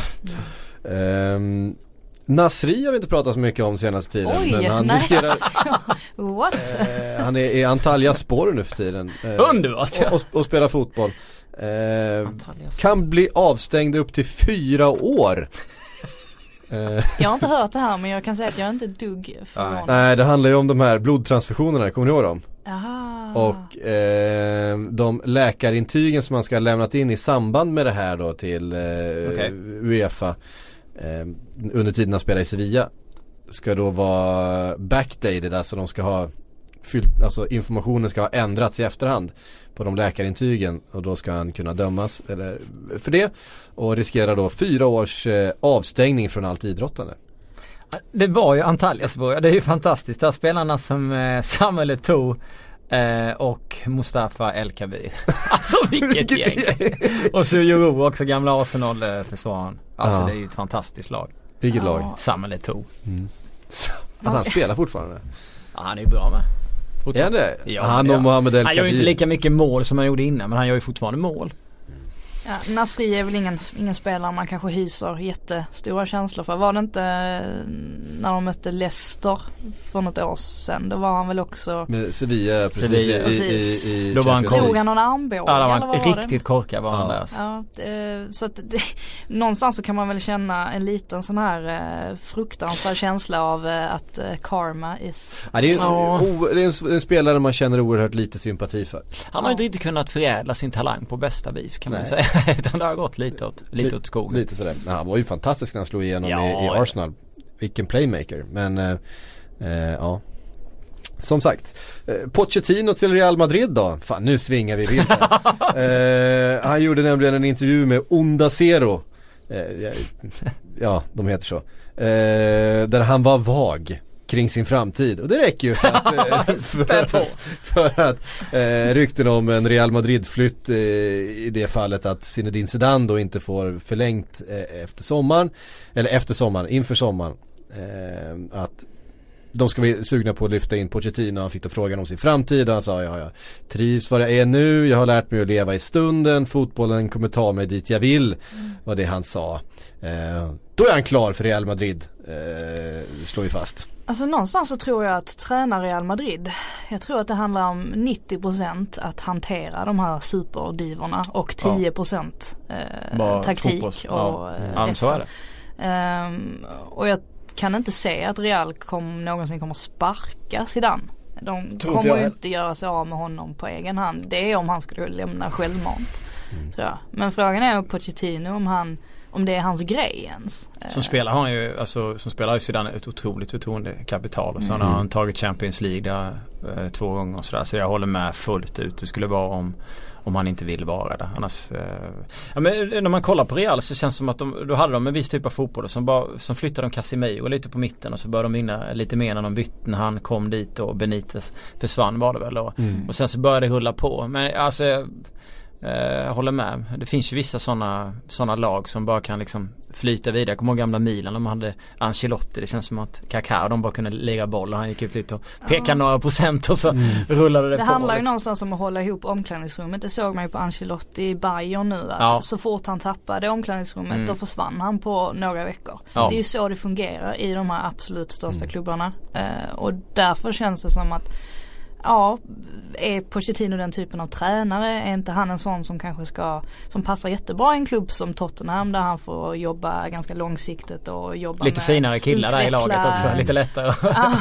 Nasri har vi inte pratat så mycket om senaste tiden. Oj, men han riskerar What? han är i Antalya Spor nu för tiden. Underbart, ja. och spelar fotboll. Kan bli avstängd upp till 4 år. Jag har inte hört det här, men jag kan säga att jag inte dugg förvånad. Nej, det handlar ju om de här blodtransfusionerna, kommer ni ihåg dem? Aha. Och de läkarintygen som man ska ha lämnat in i samband med det här då till UEFA under tiden att spela i Sevilla ska då vara backdated, alltså de ska ha alltså informationen ska ha ändrats i efterhand på de läkarintygen, och då ska han kunna dömas för det och riskerar då 4 års avstängning från allt idrottande. Det var ju Antalyaspor, det är ju fantastiskt. Där spelarna som Samuel Eto'o och Mustafa El Kabir. Alltså vilket gäng. Och så Juro också, gamla Arsenal-försvararen. Alltså det är ju ett fantastiskt lag. Vilket lag? Samuel Eto'o. Att han spelar fortfarande. Ja, han är ju bra med. Är det? Ja, han och Mohamed El Kabir. Han gör ju inte lika mycket mål som han gjorde innan, men han gör ju fortfarande mål. Ja, Nasri är väl ingen spelare man kanske hyser jättestora känslor för. Var det inte när de mötte Leicester för något år sedan? Då var han väl också med Sevilla precis. I då var han tog han någon armbåge? Ja, det var riktigt korkad var han där. Ja, så att någonstans så kan man väl känna en liten sån här fruktansvärd känsla av att karma is... Ja, det är en spelare man känner oerhört lite sympati för. Han har inte riktigt kunnat förädla sin talang på bästa vis, kan man säga. Utan det har gått lite åt skogen. Lite sådär. Men han var ju fantastisk när han slog igenom i Arsenal. Vilken playmaker. Men ja. Som sagt, Pochettino till Real Madrid då. Fan, nu svingar vi vilt. Han gjorde nämligen en intervju med Onda Zero. Ja, de heter så. Där han var vag kring sin framtid. Och det räcker ju för att rykten om en Real Madrid-flytt i det fallet att Zinedine Zidane då inte får förlängt inför sommaren att de ska vara sugna på att lyfta in Pochettino. Han fick då frågan om sin framtid och han sa jag trivs var jag är nu, jag har lärt mig att leva i stunden, fotbollen kommer ta mig dit jag vill, var det han sa. Då är han klar för Real Madrid, slår vi fast. Alltså någonstans så tror jag att träna Real Madrid, jag tror att det handlar om 90% att hantera de här superdivorna och 10% taktik och resten. Och jag kan inte se att Real någonsin kommer sparka Zidane. De kommer ju inte göra sig av med honom på egen hand. Det är om han skulle lämna självmant, tror jag. Men frågan är om Pochettino, om han om det är hans grej ens. Som spelare har han ju, alltså som spelare har ju Zidane ett otroligt förtroendekapital och sen har han tagit Champions League där 2 gånger och sådär, så jag håller med fullt ut. Det skulle vara om han inte vill vara där. Annars, men när man kollar på Real så känns det som att då hade de en viss typ av fotboll som flyttade de Casemiro lite på mitten och så började de vinna lite mer när de bytte, när han kom dit och Benitez försvann var det väl och sen så började det rulla på. Men alltså jag håller med. Det finns ju vissa såna lag som bara kan liksom flyta vidare. Jag kommer ihåg gamla Milan, de hade Ancelotti. Det känns som att Kaká, de bara kunde lägga boll och han gick ut lite och pekade några procent och så rullade det på. Det handlar ju någonstans om att hålla ihop omklädningsrummet. Det såg man ju på Ancelotti i Bayern nu. Att så fort han tappade omklädningsrummet då försvann han på några veckor. Ja. Det är ju så det fungerar i de här absolut största klubbarna. Och därför känns det som att är Pochettino den typen av tränare? Är inte han en sån som kanske som passar jättebra i en klubb som Tottenham där han får jobba ganska långsiktigt och jobba lite med finare killar där i laget också, lite lättare.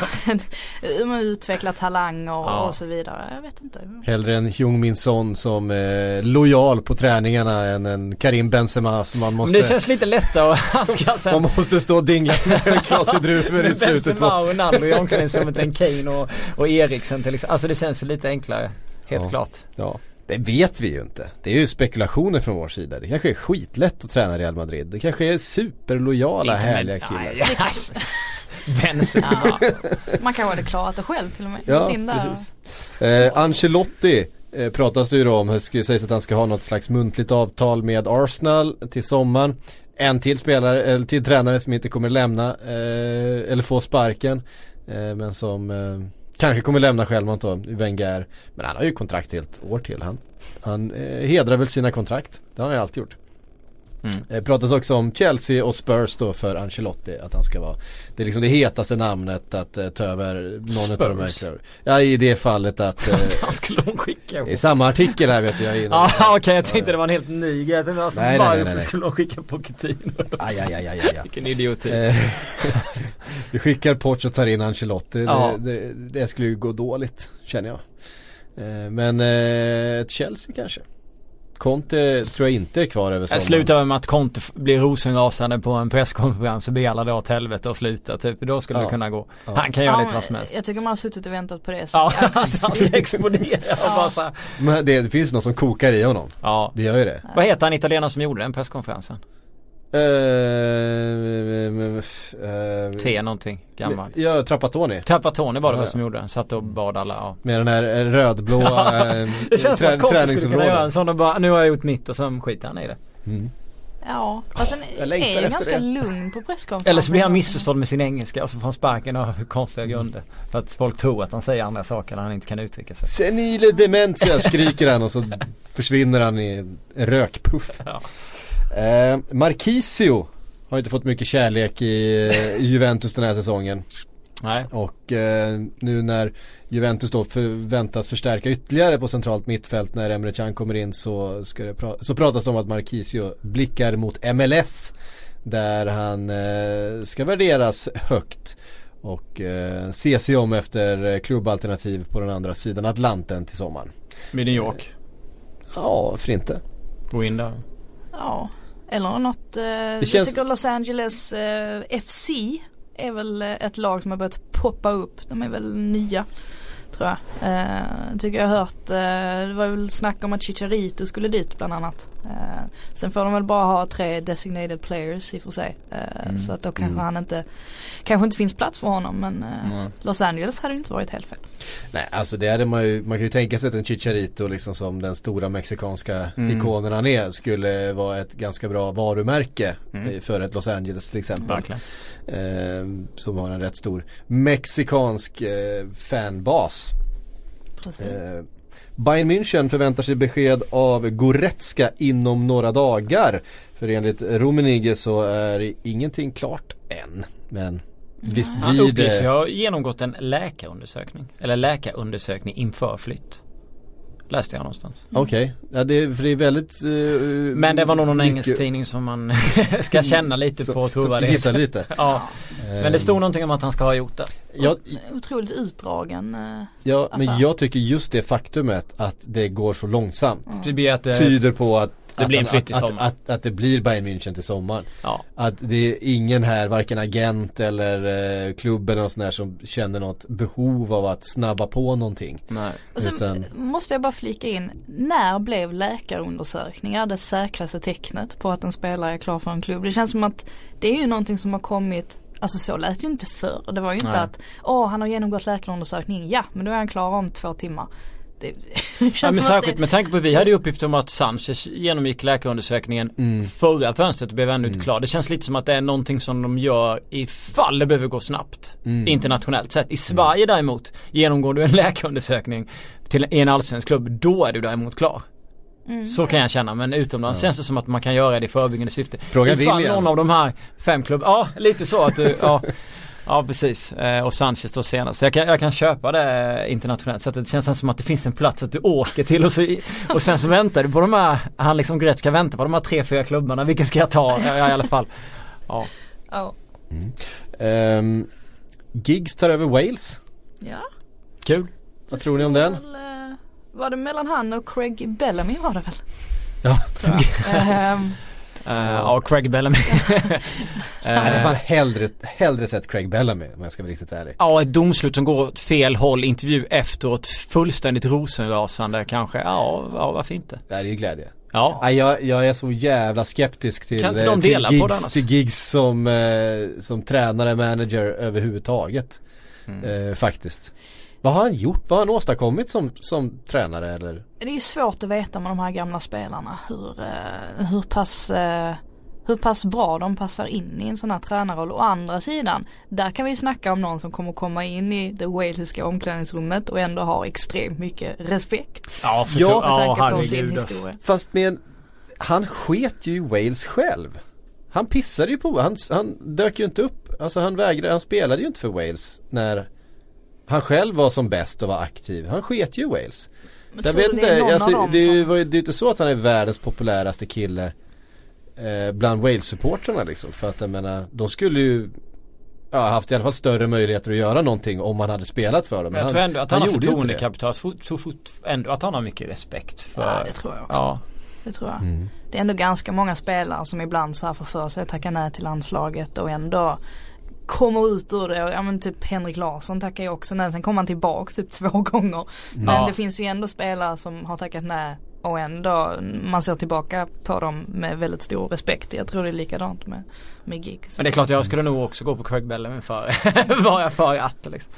Utveckla talang och så vidare. Jag vet inte. Hellre en Heung-min Son som är lojal på träningarna än en Karim Benzema som man måste... Men det känns lite lättare att man måste stå och dingla med en klass i druvor i slutet på. Benzema och Ronaldo är omkring som en Kane och Eriksen till exempel. Alltså det känns lite enklare, helt klart. Ja, det vet vi ju inte. Det är ju spekulationer från vår sida. Det kanske är skitlätt att träna Real Madrid. Det kanske är superlojala, härliga killar. Benzema. Man kan hade klarat det själv till och med. Ja, precis. Ancelotti pratas det ju om. Det ska sägas att han ska ha något slags muntligt avtal med Arsenal till sommaren. En till spelare, eller till tränare som inte kommer lämna eller få sparken. Men som... kanske kommer lämna självmant då, Wenger. Men han har ju kontrakt helt år till. Han hedrar väl sina kontrakt. Det har han ju alltid gjort. Det pratas också om Chelsea och Spurs då för Ancelotti. Att han ska vara, det är liksom det hetaste namnet att ta över någon av de här. Ja, i det fallet att han skulle de skicka i samma artikel här vet jag. Okej, jag tänkte det var en helt ny. Jag tänkte varför skulle de skicka Pochettino? Vilken idioti. Vi skickar Poch och tar in Ancelotti. Det skulle ju gå dåligt, känner jag. Men Chelsea kanske. Conte tror jag inte är kvar över sommaren. Jag slutar med att Conte blir rosenrasande på en presskonferens och ber alla då åt helvete och sluta typ. Då skulle det kunna gå. Han kan göra lite vad som helst. Jag tycker man har suttit och väntat på det. Han ska exponera och bara så här. Men det finns något som kokar i honom. Ja. Det gör ju det. Vad heter han italienaren som gjorde den presskonferensen? Någonting gammal. Ja, Trapattoni var det som gjorde den. Satt och bad alla. Med den här rödblåa det känns som att Conte skulle kunna göra en sån och bara, nu har jag gjort mitt och så skiter han i det. Ja, fast han är ganska lugn på presskonferensen. Eller så blir han missförstådd med sin engelska och så får han sparken av konstiga grunder. För att folk tror att han säger andra saker när han inte kan uttrycka sig. Senile dementia skriker han och så försvinner han i en rökpuff. Marquisio har inte fått mycket kärlek i Juventus den här säsongen. Nej. Och nu när Juventus då förväntas förstärka ytterligare på centralt mittfält när Emre Can kommer in så pratas det om att Marquisio blickar mot MLS där han ska värderas högt och se sig om efter klubbalternativ på den andra sidan Atlanten till sommaren. Med New York? Ja, för inte. Gå in där. Ja, eller något. Jag tycker Los Angeles FC är väl ett lag som har börjat poppa upp. De är väl nya, tror jag. Tycker jag har hört. Det var väl snack om att Chicharito skulle dit bland annat. Sen får de väl bara ha 3 designated players i och för sig. Så att då kanske inte finns plats för honom. Men Los Angeles hade ju inte varit helt fel. Nej, alltså det hade man kan ju tänka sig att en Chicharito liksom som den stora mexikanska ikonen han är skulle vara ett ganska bra varumärke för ett Los Angeles till exempel. Som har en rätt stor mexikansk fanbas. Bayern München förväntar sig besked av Goretzka inom några dagar. För enligt Rummenigge så är ingenting klart än. Men visst blir det... Jag har genomgått en läkarundersökning inför flytt. Läste jag någonstans. Okej. Ja, det är väldigt... men det var nog någon engelsk tidning som man ska känna lite på trovärdighet. Gissa lite. Ja. Men det stod någonting om att han ska ha gjort det. Otroligt utdragen men jag tycker just det faktumet att det går så långsamt det blir att, tyder på att det blir en flytt i sommar. Att det blir Bayern München till sommaren. Ja. Att det är ingen här, varken agent eller klubben och sån här, som känner något behov av att snabba på någonting. Nej. Och så måste jag bara flika in, när blev läkarundersökningar det säkraste tecknet på att en spelare är klar för en klubb? Det känns som att det är ju någonting som har kommit, alltså så lät ju inte förr. Det var ju inte att han har genomgått läkarundersökning, ja men då är han klar om 2 timmar. Det känns men som särskilt att med tanke på att vi hade ju uppgift om att Sanchez genomgick läkarundersökningen förra fönstret och blev ännu inte klar. Det känns lite som att det är någonting som de gör ifall det behöver gå snabbt internationellt sett. I Sverige däremot, genomgår du en läkarundersökning till en allsvensk klubb, då är du däremot klar. Så kan jag känna, men utomlands känns det som att man kan göra det i förebyggande syfte. Fråga ifall någon av de här 5 klubbarna, ja lite så att du, ja precis, och Sanchez då senast. Så jag kan köpa det internationellt, så att det känns som att det finns en plats att du åker till och sen så väntar du på de här, han liksom Gretzka väntar på de här 3-4 klubbarna, vilken ska jag ta? Ja, i alla fall. Ja. Giggs tar över Wales. Ja. Kul. Vad tror ni om den? Var det mellan han och Craig Bellamy var det väl? Ja. Craig Bellamy. Jag hade fan hellre sett Craig Bellamy, om jag ska vara riktigt ärlig. Ja, ett domslut som går åt fel håll, intervju efteråt, fullständigt rosenrasande kanske. Ja, varför inte? Det är ju glädje. Ja. Jag är så jävla skeptisk till Giggs som tränare, manager överhuvudtaget. Faktiskt. Vad har han gjort? Vad har han åstadkommit som tränare? Eller? Det är ju svårt att veta med de här gamla spelarna hur pass bra de passar in i en sån här tränarroll. Å andra sidan, där kan vi snacka om någon som kommer komma in i det walesiska omklädningsrummet och ändå ha extremt mycket respekt. Ja, med tanke på sin historia. Fast han sket ju i Wales själv. Han pissade ju på, han dök ju inte upp. Alltså han spelade ju inte för Wales när han själv var som bäst och var aktiv. Han sket ju i Wales. Så jag vet inte, alltså, det är inte så att han är världens populäraste kille bland Wales-supporterna liksom. För att jag menar, de skulle ju haft i alla fall större möjligheter att göra någonting om man hade spelat för dem. Men jag tror ändå att han har förtroendekapital, ändå att han har mycket respekt för. Ja, det tror jag också. Ja. Det tror jag. Det är ändå ganska många spelare som ibland så här får för sig att tacka nej till landslaget och ändå kommer ut ur det. Ja, men typ Henrik Larsson tackar ju också nej. Sen kommer han tillbaka typ 2 gånger. Men det finns ju ändå spelare som har tackat nej och ändå man ser tillbaka på dem med väldigt stor respekt. Jag tror det är likadant med Giggs. Men det är klart, jag skulle nog också gå på Craig Bellamy var jag för att liksom.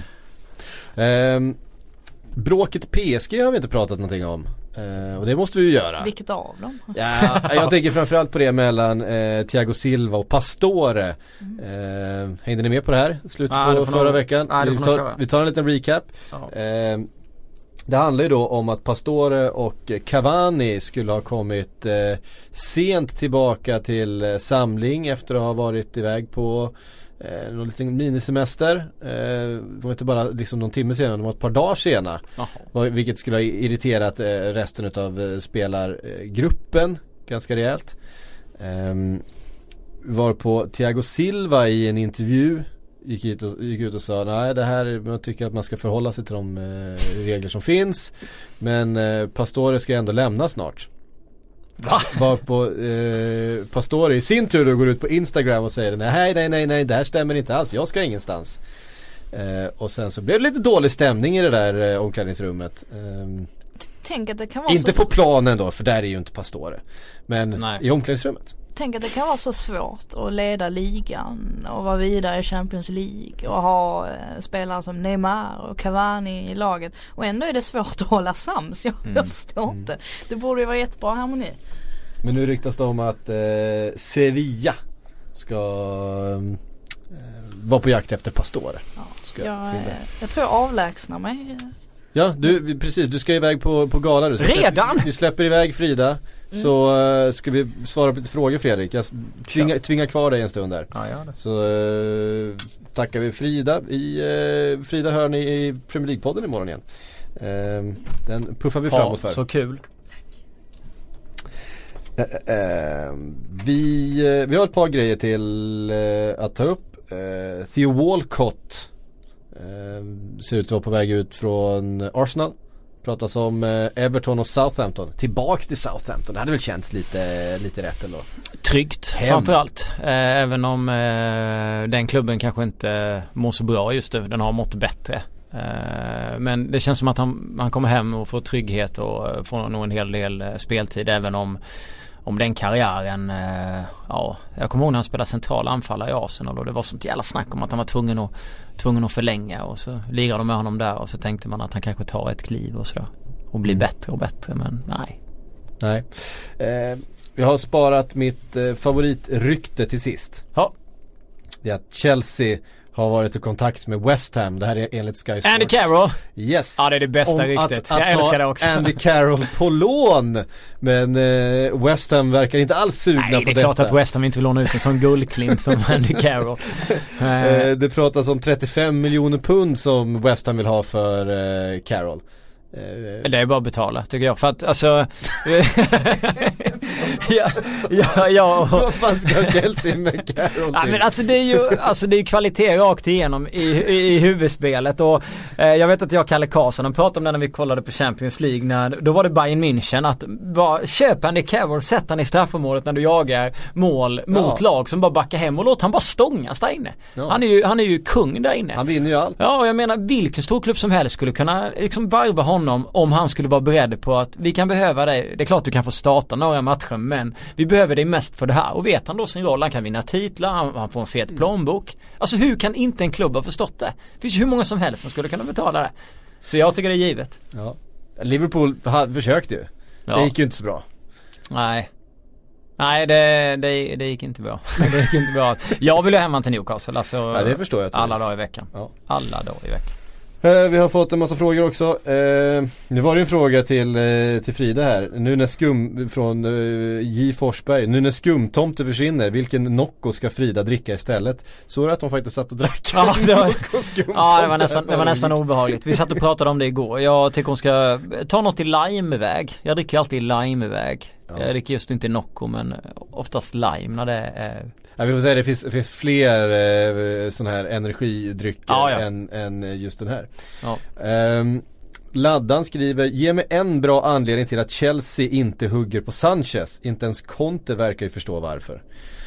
Bråket PSG har vi inte pratat någonting om. Och det måste vi ju göra. Vilket av dem? Ja, jag tänker framförallt på det mellan Thiago Silva och Pastore. Hängde ni med på det här? Slutet på förra veckan. Vi tar en liten recap. Det handlar ju då om att Pastore och Cavani skulle ha kommit sent tillbaka till samling efter att ha varit iväg på någon liten minisemester. Det var inte bara liksom någon timme senare, det var ett par dagar senare. Vilket skulle ha irriterat resten av spelargruppen ganska rejält. Var på Thiago Silva i en intervju gick ut och sa nej, det här, jag tycker att man ska förhålla sig till de regler som finns, men Pastore ska ändå lämna snart. Var på Pastore i sin tur då går ut på Instagram och säger nej, det här stämmer inte alls, jag ska ingenstans. Och sen så blev det lite dålig stämning i det där omklädningsrummet. Tänk att det kan vara inte på planen då, för där är ju inte Pastore, men i omklädningsrummet. Tänk att det kan vara så svårt att leda ligan och vara vidare i Champions League och ha spelare som Neymar och Cavani i laget. Och ändå är det svårt att hålla sams. Jag förstår inte. Det borde ju vara jättebra harmoni. Men nu ryktas det om att Sevilla ska vara på jakt efter Pastore. Jag tror jag avlägsnar mig. Ja, precis. Du ska iväg på gala. Redan? Vi släpper iväg Frida. Så ska vi svara på lite frågor, Fredrik. Jag tvingar kvar dig en stund där. Så tackar vi Frida. Frida hör ni i Premier League-podden imorgon igen. Den puffar vi framåt för. Så kul. Vi har ett par grejer till att ta upp. Theo Walcott ser ut att vara på väg ut från Arsenal Pratas om Everton och Southampton. Tillbaks till Southampton. Det hade väl känts lite rätt ändå. Tryggt framförallt. Även om den klubben kanske inte mår så bra just nu. Den har mått bättre. Men det känns som att han kommer hem och får trygghet och får nog en hel del speltid. Även om den karriären, jag kommer ihåg när han spelade central anfallare i Arsenal och det var sånt jävla snack om att han var tvungen att förlänga och så lirade de med honom där och så tänkte man att han kanske tar ett kliv och sådär och blir bättre och bättre, men nej. Jag har sparat mitt favoritrykte till sist. Ja. Det är att Chelsea har varit i kontakt med West Ham. Det här är enligt Sky Sports. Andy Carroll. Yes. Ja, det är det bästa ryktet. Jag älskar det också. Andy Carroll på lån. Men West Ham verkar inte alls sugna på detta. Nej, det är klart att West Ham inte vill låna ut en sån guldklimp som Andy Carroll. Det pratas om 35 miljoner pund som West Ham vill ha för Carroll. Det är bara att betala, tycker jag. För att alltså vad fan ska Chelsea med Carroll till? Ja, men alltså det är ju kvalitet rakt igenom i huvudspelet. Och jag vet att jag och Kalle Karlsson pratade om det när vi kollade på Champions League. Då var det Bayern München att bara köpa Andy Carroll, sätta han i straffområdet när du jagar mål mot lag som bara backar hem och låt han bara stångas där inne. Ja. Han är ju kung där inne. Han vinner ju allt. Ja, och jag menar vilken stor klubb som helst skulle kunna liksom varva honom om han skulle vara beredd på att vi kan behöva dig. Det är klart du kan få starta några matcher, men vi behöver dig mest för det här. Och vet han då sin roll, han kan vinna titlar, han får en fet plånbok. Alltså hur kan inte en klubb ha förstått det? Det finns ju hur många som helst som skulle kunna betala det. Så jag tycker det är givet. Ja. Liverpool försökte ju. Ja. Det gick ju inte så bra. Nej, det gick inte bra. Det gick inte bra. Jag vill ju hem till Newcastle. Alltså, ja, det förstår jag. Alla dagar i veckan. Ja. Alla dagar i veckan. Vi har fått en massa frågor också. Nu var det en fråga till Frida här. Nu när från J. Forsberg. Nu när skumtomte försvinner, vilken Nocco ska Frida dricka istället? Så är det att de faktiskt satt och drack. Ja, det var nästan obehagligt. Vi satt och pratade om det igår. Jag tycker hon ska ta något i limeväg. Jag dricker alltid i limeväg. Ja. Jag dricker just inte Nocco, men oftast lime när det är... Ja, vi får säga det finns fler såna här energidrycker än just den här. Ja. Laddan skriver: ge mig en bra anledning till att Chelsea inte hugger på Sanchez. Inte ens Conte verkar ju förstå varför.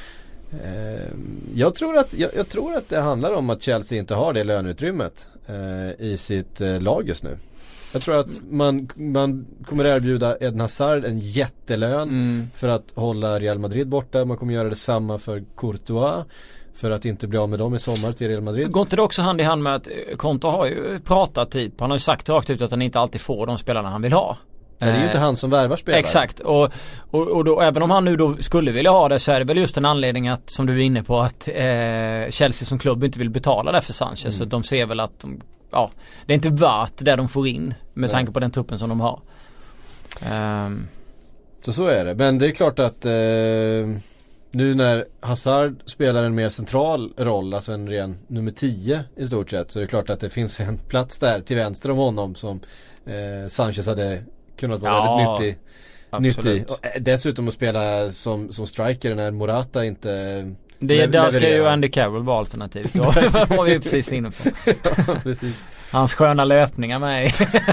Jag tror att det handlar om att Chelsea inte har det löneutrymmet i sitt lag just nu. Jag tror att man kommer erbjuda Eden Hazard en jättelön för att hålla Real Madrid borta. Man kommer göra detsamma för Courtois för att inte bli av med dem i sommar till Real Madrid. Går inte det också hand i hand med att Conte har ju pratat han har ju sagt rakt ut att han inte alltid får de spelarna han vill ha. Det är ju inte han som värvar spelare. Exakt, och då, även om han nu då skulle vilja ha det, så är det väl just en anledning att, som du är inne på, att Chelsea som klubb inte vill betala det för Sanchez. Så att de ser väl att det är inte värt det de får in med tanke på den truppen som de har. Så är det. Men det är klart att nu när Hazard spelar en mer central roll, alltså en ren nummer 10 i stort sett, så är det klart att det finns en plats där till vänster om honom som Sanchez hade kunnat vara väldigt nyttig. Och dessutom att spela som striker när Morata inte där ska ju Andy Carroll vara alternativt. Då var vi precis inne på. Ja, precis. Hans sköna löpningar med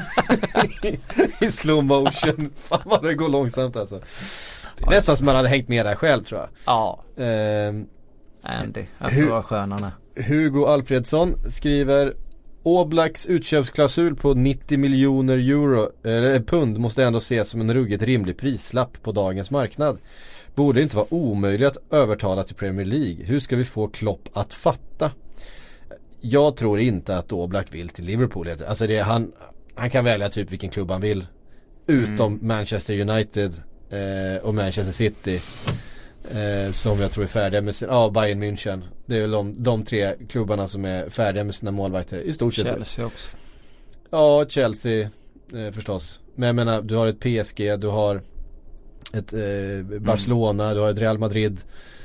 i slow motion. Fan vad det går långsamt alltså. Det är nästan som man hade hängt med där själv, tror jag. Ja. Andy, alltså vad skön han är. Hugo Alfredsson skriver: Oblaks utköpsklausul på 90 miljoner pund måste ändå ses som en ruggigt rimlig prislapp på dagens marknad. Borde inte vara omöjligt att övertala till Premier League. Hur ska vi få Klopp att fatta? Jag tror inte att Oblak vill till Liverpool. Alltså han kan välja typ vilken klubb han vill. Utom Manchester United och Manchester City. Som jag tror är färdiga med Bayern München. Det är väl de tre klubbarna som är färdiga med sina målvakter i stort sett. Chelsea också. Ja, Chelsea förstås. Men jag menar, du har ett PSG, du har ett Barcelona, du har ett Real Madrid.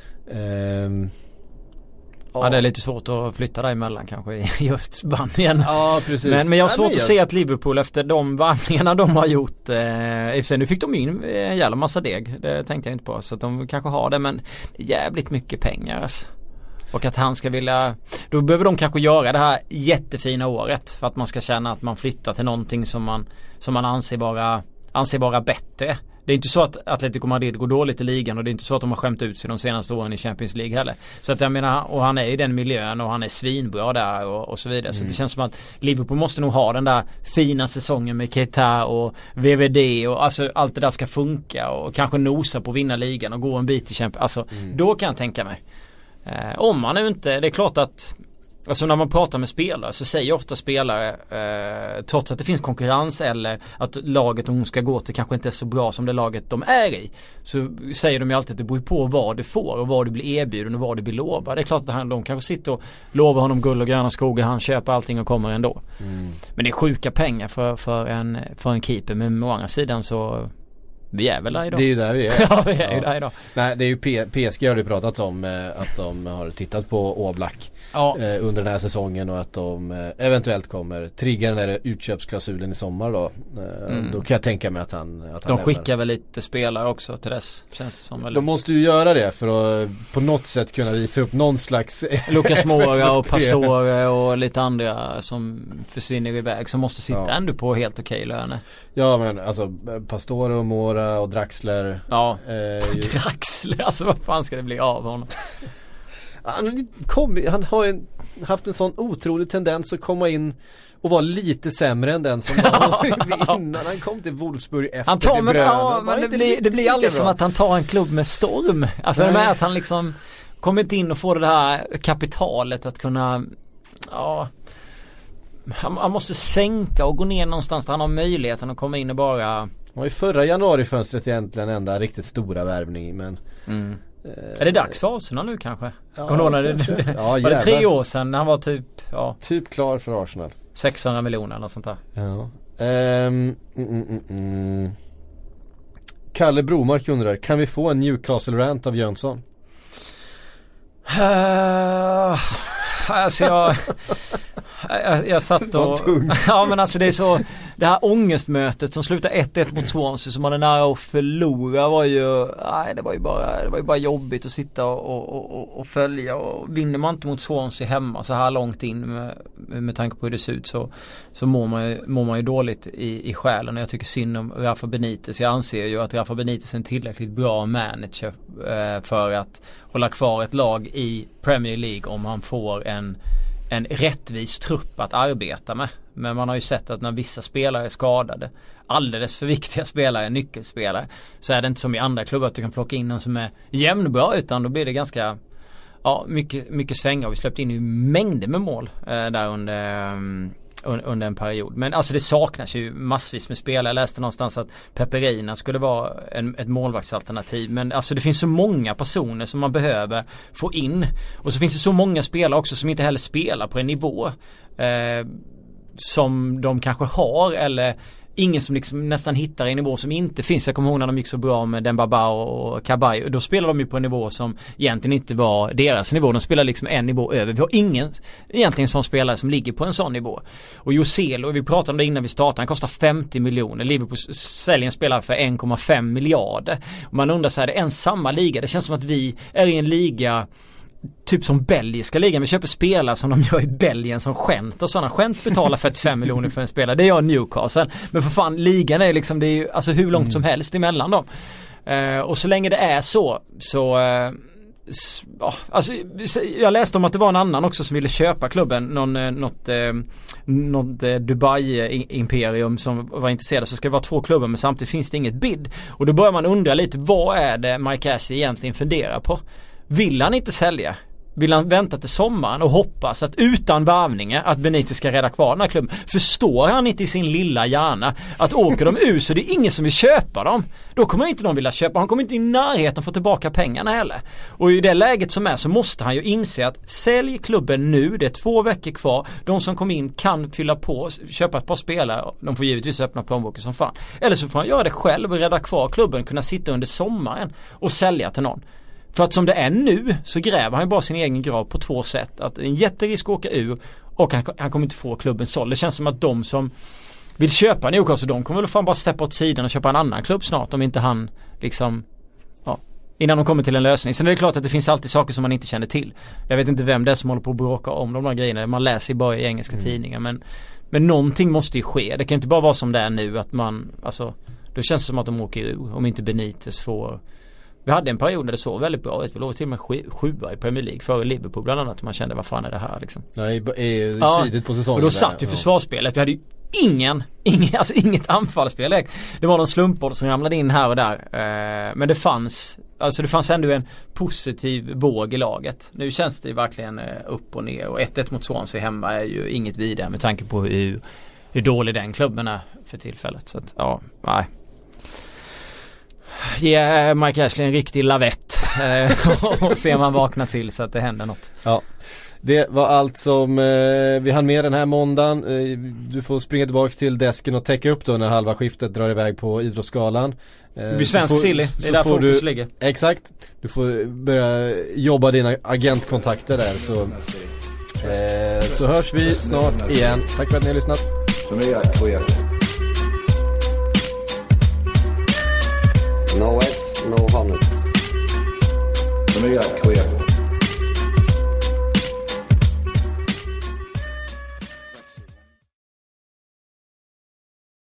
Ja, det är lite svårt att flytta där emellan kanske i just Spanien. Ja, precis. Men jag har svårt att se att Liverpool efter de varvningarna de har gjort, i och för sig, nu fick de in en jävla massa deg. Det tänkte jag inte på, så att de kanske har det, men det är jävligt mycket pengar alltså. Och att han ska vilja, då behöver de kanske göra det här jättefina året för att man ska känna att man flyttar till någonting som man anser vara bättre. Det är inte så att Atletico Madrid går dåligt i ligan och det är inte så att de har skämt ut sig de senaste åren i Champions League heller. Så att jag menar, och han är i den miljön och han är svinbra där och så vidare. Så det känns som att Liverpool måste nog ha den där fina säsongen med Keita och VVD och alltså allt det där ska funka och kanske nosa på att vinna ligan och gå en bit i Champions. Alltså då kan jag tänka mig. Om man nu inte, det är klart att alltså när man pratar med spelare så säger ofta spelare trots att det finns konkurrens eller att laget de ska gå till kanske inte är så bra som det laget de är i, så säger de ju alltid att det beror på vad du får och vad du blir erbjuden och vad du blir lovad. Det är klart att de kanske sitter och lovar honom guld och gröna skogar, han köper allting och kommer ändå. Men det är sjuka pengar för en keeper, men å andra sidan så vi är väl där idag. Det är ju där vi är. Ja, vi är ju där idag. Nej, det är ju PSG har det pratat om att de har tittat på Oblak under den här säsongen och att de eventuellt kommer trigga den där utköpsklausulen i sommar då. Då kan jag tänka mig att han de skickar väl lite spelare också till dess, känns det som. De måste ju göra det för att på något sätt kunna visa upp någon slags Lucas Moura och Pastore och lite andra som försvinner iväg som måste sitta ändå på helt okej löner. Ja, men alltså Pastore och Moura och Draxler. Ja, Draxler, alltså vad fan ska det bli av honom? Han har haft en sån otrolig tendens att komma in och vara lite sämre än den som var innan han kom till Wolfsburg efter han tar, men det blir aldrig som att han tar en klubb med storm. Alltså det med att han liksom kommit in och får det här kapitalet att kunna han måste sänka och gå ner någonstans där han har möjligheten att komma in och bara. Det var ju förra januarifönstret egentligen enda riktigt stora värvning, men är det dags för Arsenal nu kanske? Ja, var det 3 år sedan när han var typ klar för Arsenal. 600 miljoner eller sånt där. Ja. Kalle Bromark undrar, kan vi få en Newcastle-rant av Jönsson? Alltså jag satt och ja, men alltså det är så, det här ångestmötet som slutar 1-1 mot Swansea som man är nära att förlora var ju, nej, det var ju bara jobbigt att sitta och följa, och vinner man inte mot Swansea hemma så här långt in med tanke på hur det ser ut så mår man ju dåligt i själen, och jag tycker synd om Rafa Benitez. Jag anser ju att Rafa Benitez är en tillräckligt bra manager för att hålla kvar ett lag i Premier League om han får en rättvis trupp att arbeta med. Men man har ju sett att när vissa spelare är skadade, alldeles för viktiga spelare, nyckelspelare, så är det inte som i andra klubbar att du kan plocka in någon som är jämnbra, utan då blir det ganska mycket svängar. Vi släppte in ju mängder med mål där under en period. Men alltså det saknas ju massvis med spelare. Jag läste någonstans att Peperina skulle vara ett målvaktsalternativ. Men alltså det finns så många personer som man behöver få in. Och så finns det så många spelare också som inte heller spelar på en nivå som de kanske har, eller ingen som liksom nästan hittar en nivå som inte finns. Jag kommer ihåg när de gick så bra med Dembaba och Kabay. Då spelar de ju på en nivå som egentligen inte var deras nivå. De spelar liksom en nivå över. Vi har ingen egentligen sån spelare som ligger på en sån nivå. Och Joselo, vi pratade om det innan vi startade, han kostar 50 miljoner. Liverpool säljer en spelare för 1,5 miljarder. Och man undrar så här, det är en samma liga. Det känns som att vi är i en liga typ som belgiska ligan. Vi köper spelare som de gör i Belgien, som Gent och sådana. Gent betalar 45 miljoner för en spelare. Det gör Newcastle. Men för fan, ligan är liksom, det är ju alltså hur långt som helst emellan dem. Och så länge det är så alltså, jag läste om att det var en annan också som ville köpa klubben, något Dubai-imperium som var intresserad, så ska det vara 2 klubbar, men samtidigt finns det inget bid. Och då börjar man undra lite, vad är det Mike Ashley egentligen funderar på? Vill han inte sälja? Vill han vänta till sommaren och hoppas att utan varvningar att Benitez ska rädda kvar den här klubben? Förstår han inte i sin lilla hjärna att åker de ut så det är ingen som vill köpa dem? Då kommer inte någon vilja köpa. Han kommer inte i närheten att få tillbaka pengarna heller. Och i det läget som är så måste han ju inse att sälj klubben nu, det är 2 veckor kvar. De som kommer in kan fylla på, köpa ett par spelare. De får givetvis öppna plånboken som fan. Eller så får han göra det själv och rädda kvar klubben, kunna sitta under sommaren och sälja till någon. För att som det är nu så gräver han bara sin egen grav på 2 sätt. Att en jätterisk att åka ur, och han kommer inte få klubben såld. Det känns som att de som vill köpa Newcastle, de kommer väl fan bara steppa åt sidan och köpa en annan klubb snart, om inte han liksom innan de kommer till en lösning. Sen är det klart att det finns alltid saker som man inte känner till. Jag vet inte vem det är som håller på att bråka om de här grejerna. Man läser bara i engelska tidningar. Men någonting måste ju ske. Det kan inte bara vara som det är nu att man, alltså, det känns som att de åker ur om inte Benitez får. Vi hade en period där det såg väldigt bra ut. Vi låg till och med 7 i Premier League före Liverpool bland annat. Man kände, vad fan är det här liksom? Nej, tidigt på säsongen. Och då satt ju försvarsspelet. Vi hade ju inget anfallsspel. Det var någon slumpboll som ramlade in här och där. Men det fanns ändå en positiv våg i laget. Nu känns det verkligen upp och ner. Och 1-1 mot Swansea hemma är ju inget vidare med tanke på hur dålig den klubben är för tillfället. Så att, ja, nej. Ge Mike Ashley en riktig lavett och se om han vaknar till så att det händer något. Ja, det var allt som vi hann med den här måndagen. Du får springa tillbaka till desken och täcka upp då när halva skiftet drar iväg på Idrottsgalan. Det blir svensk silly, det är där fokus ligger. Exakt, du får börja jobba dina agentkontakter där så hörs vi snart igen. Tack för att ni har lyssnat. No eggs, no honey. För mig är queer.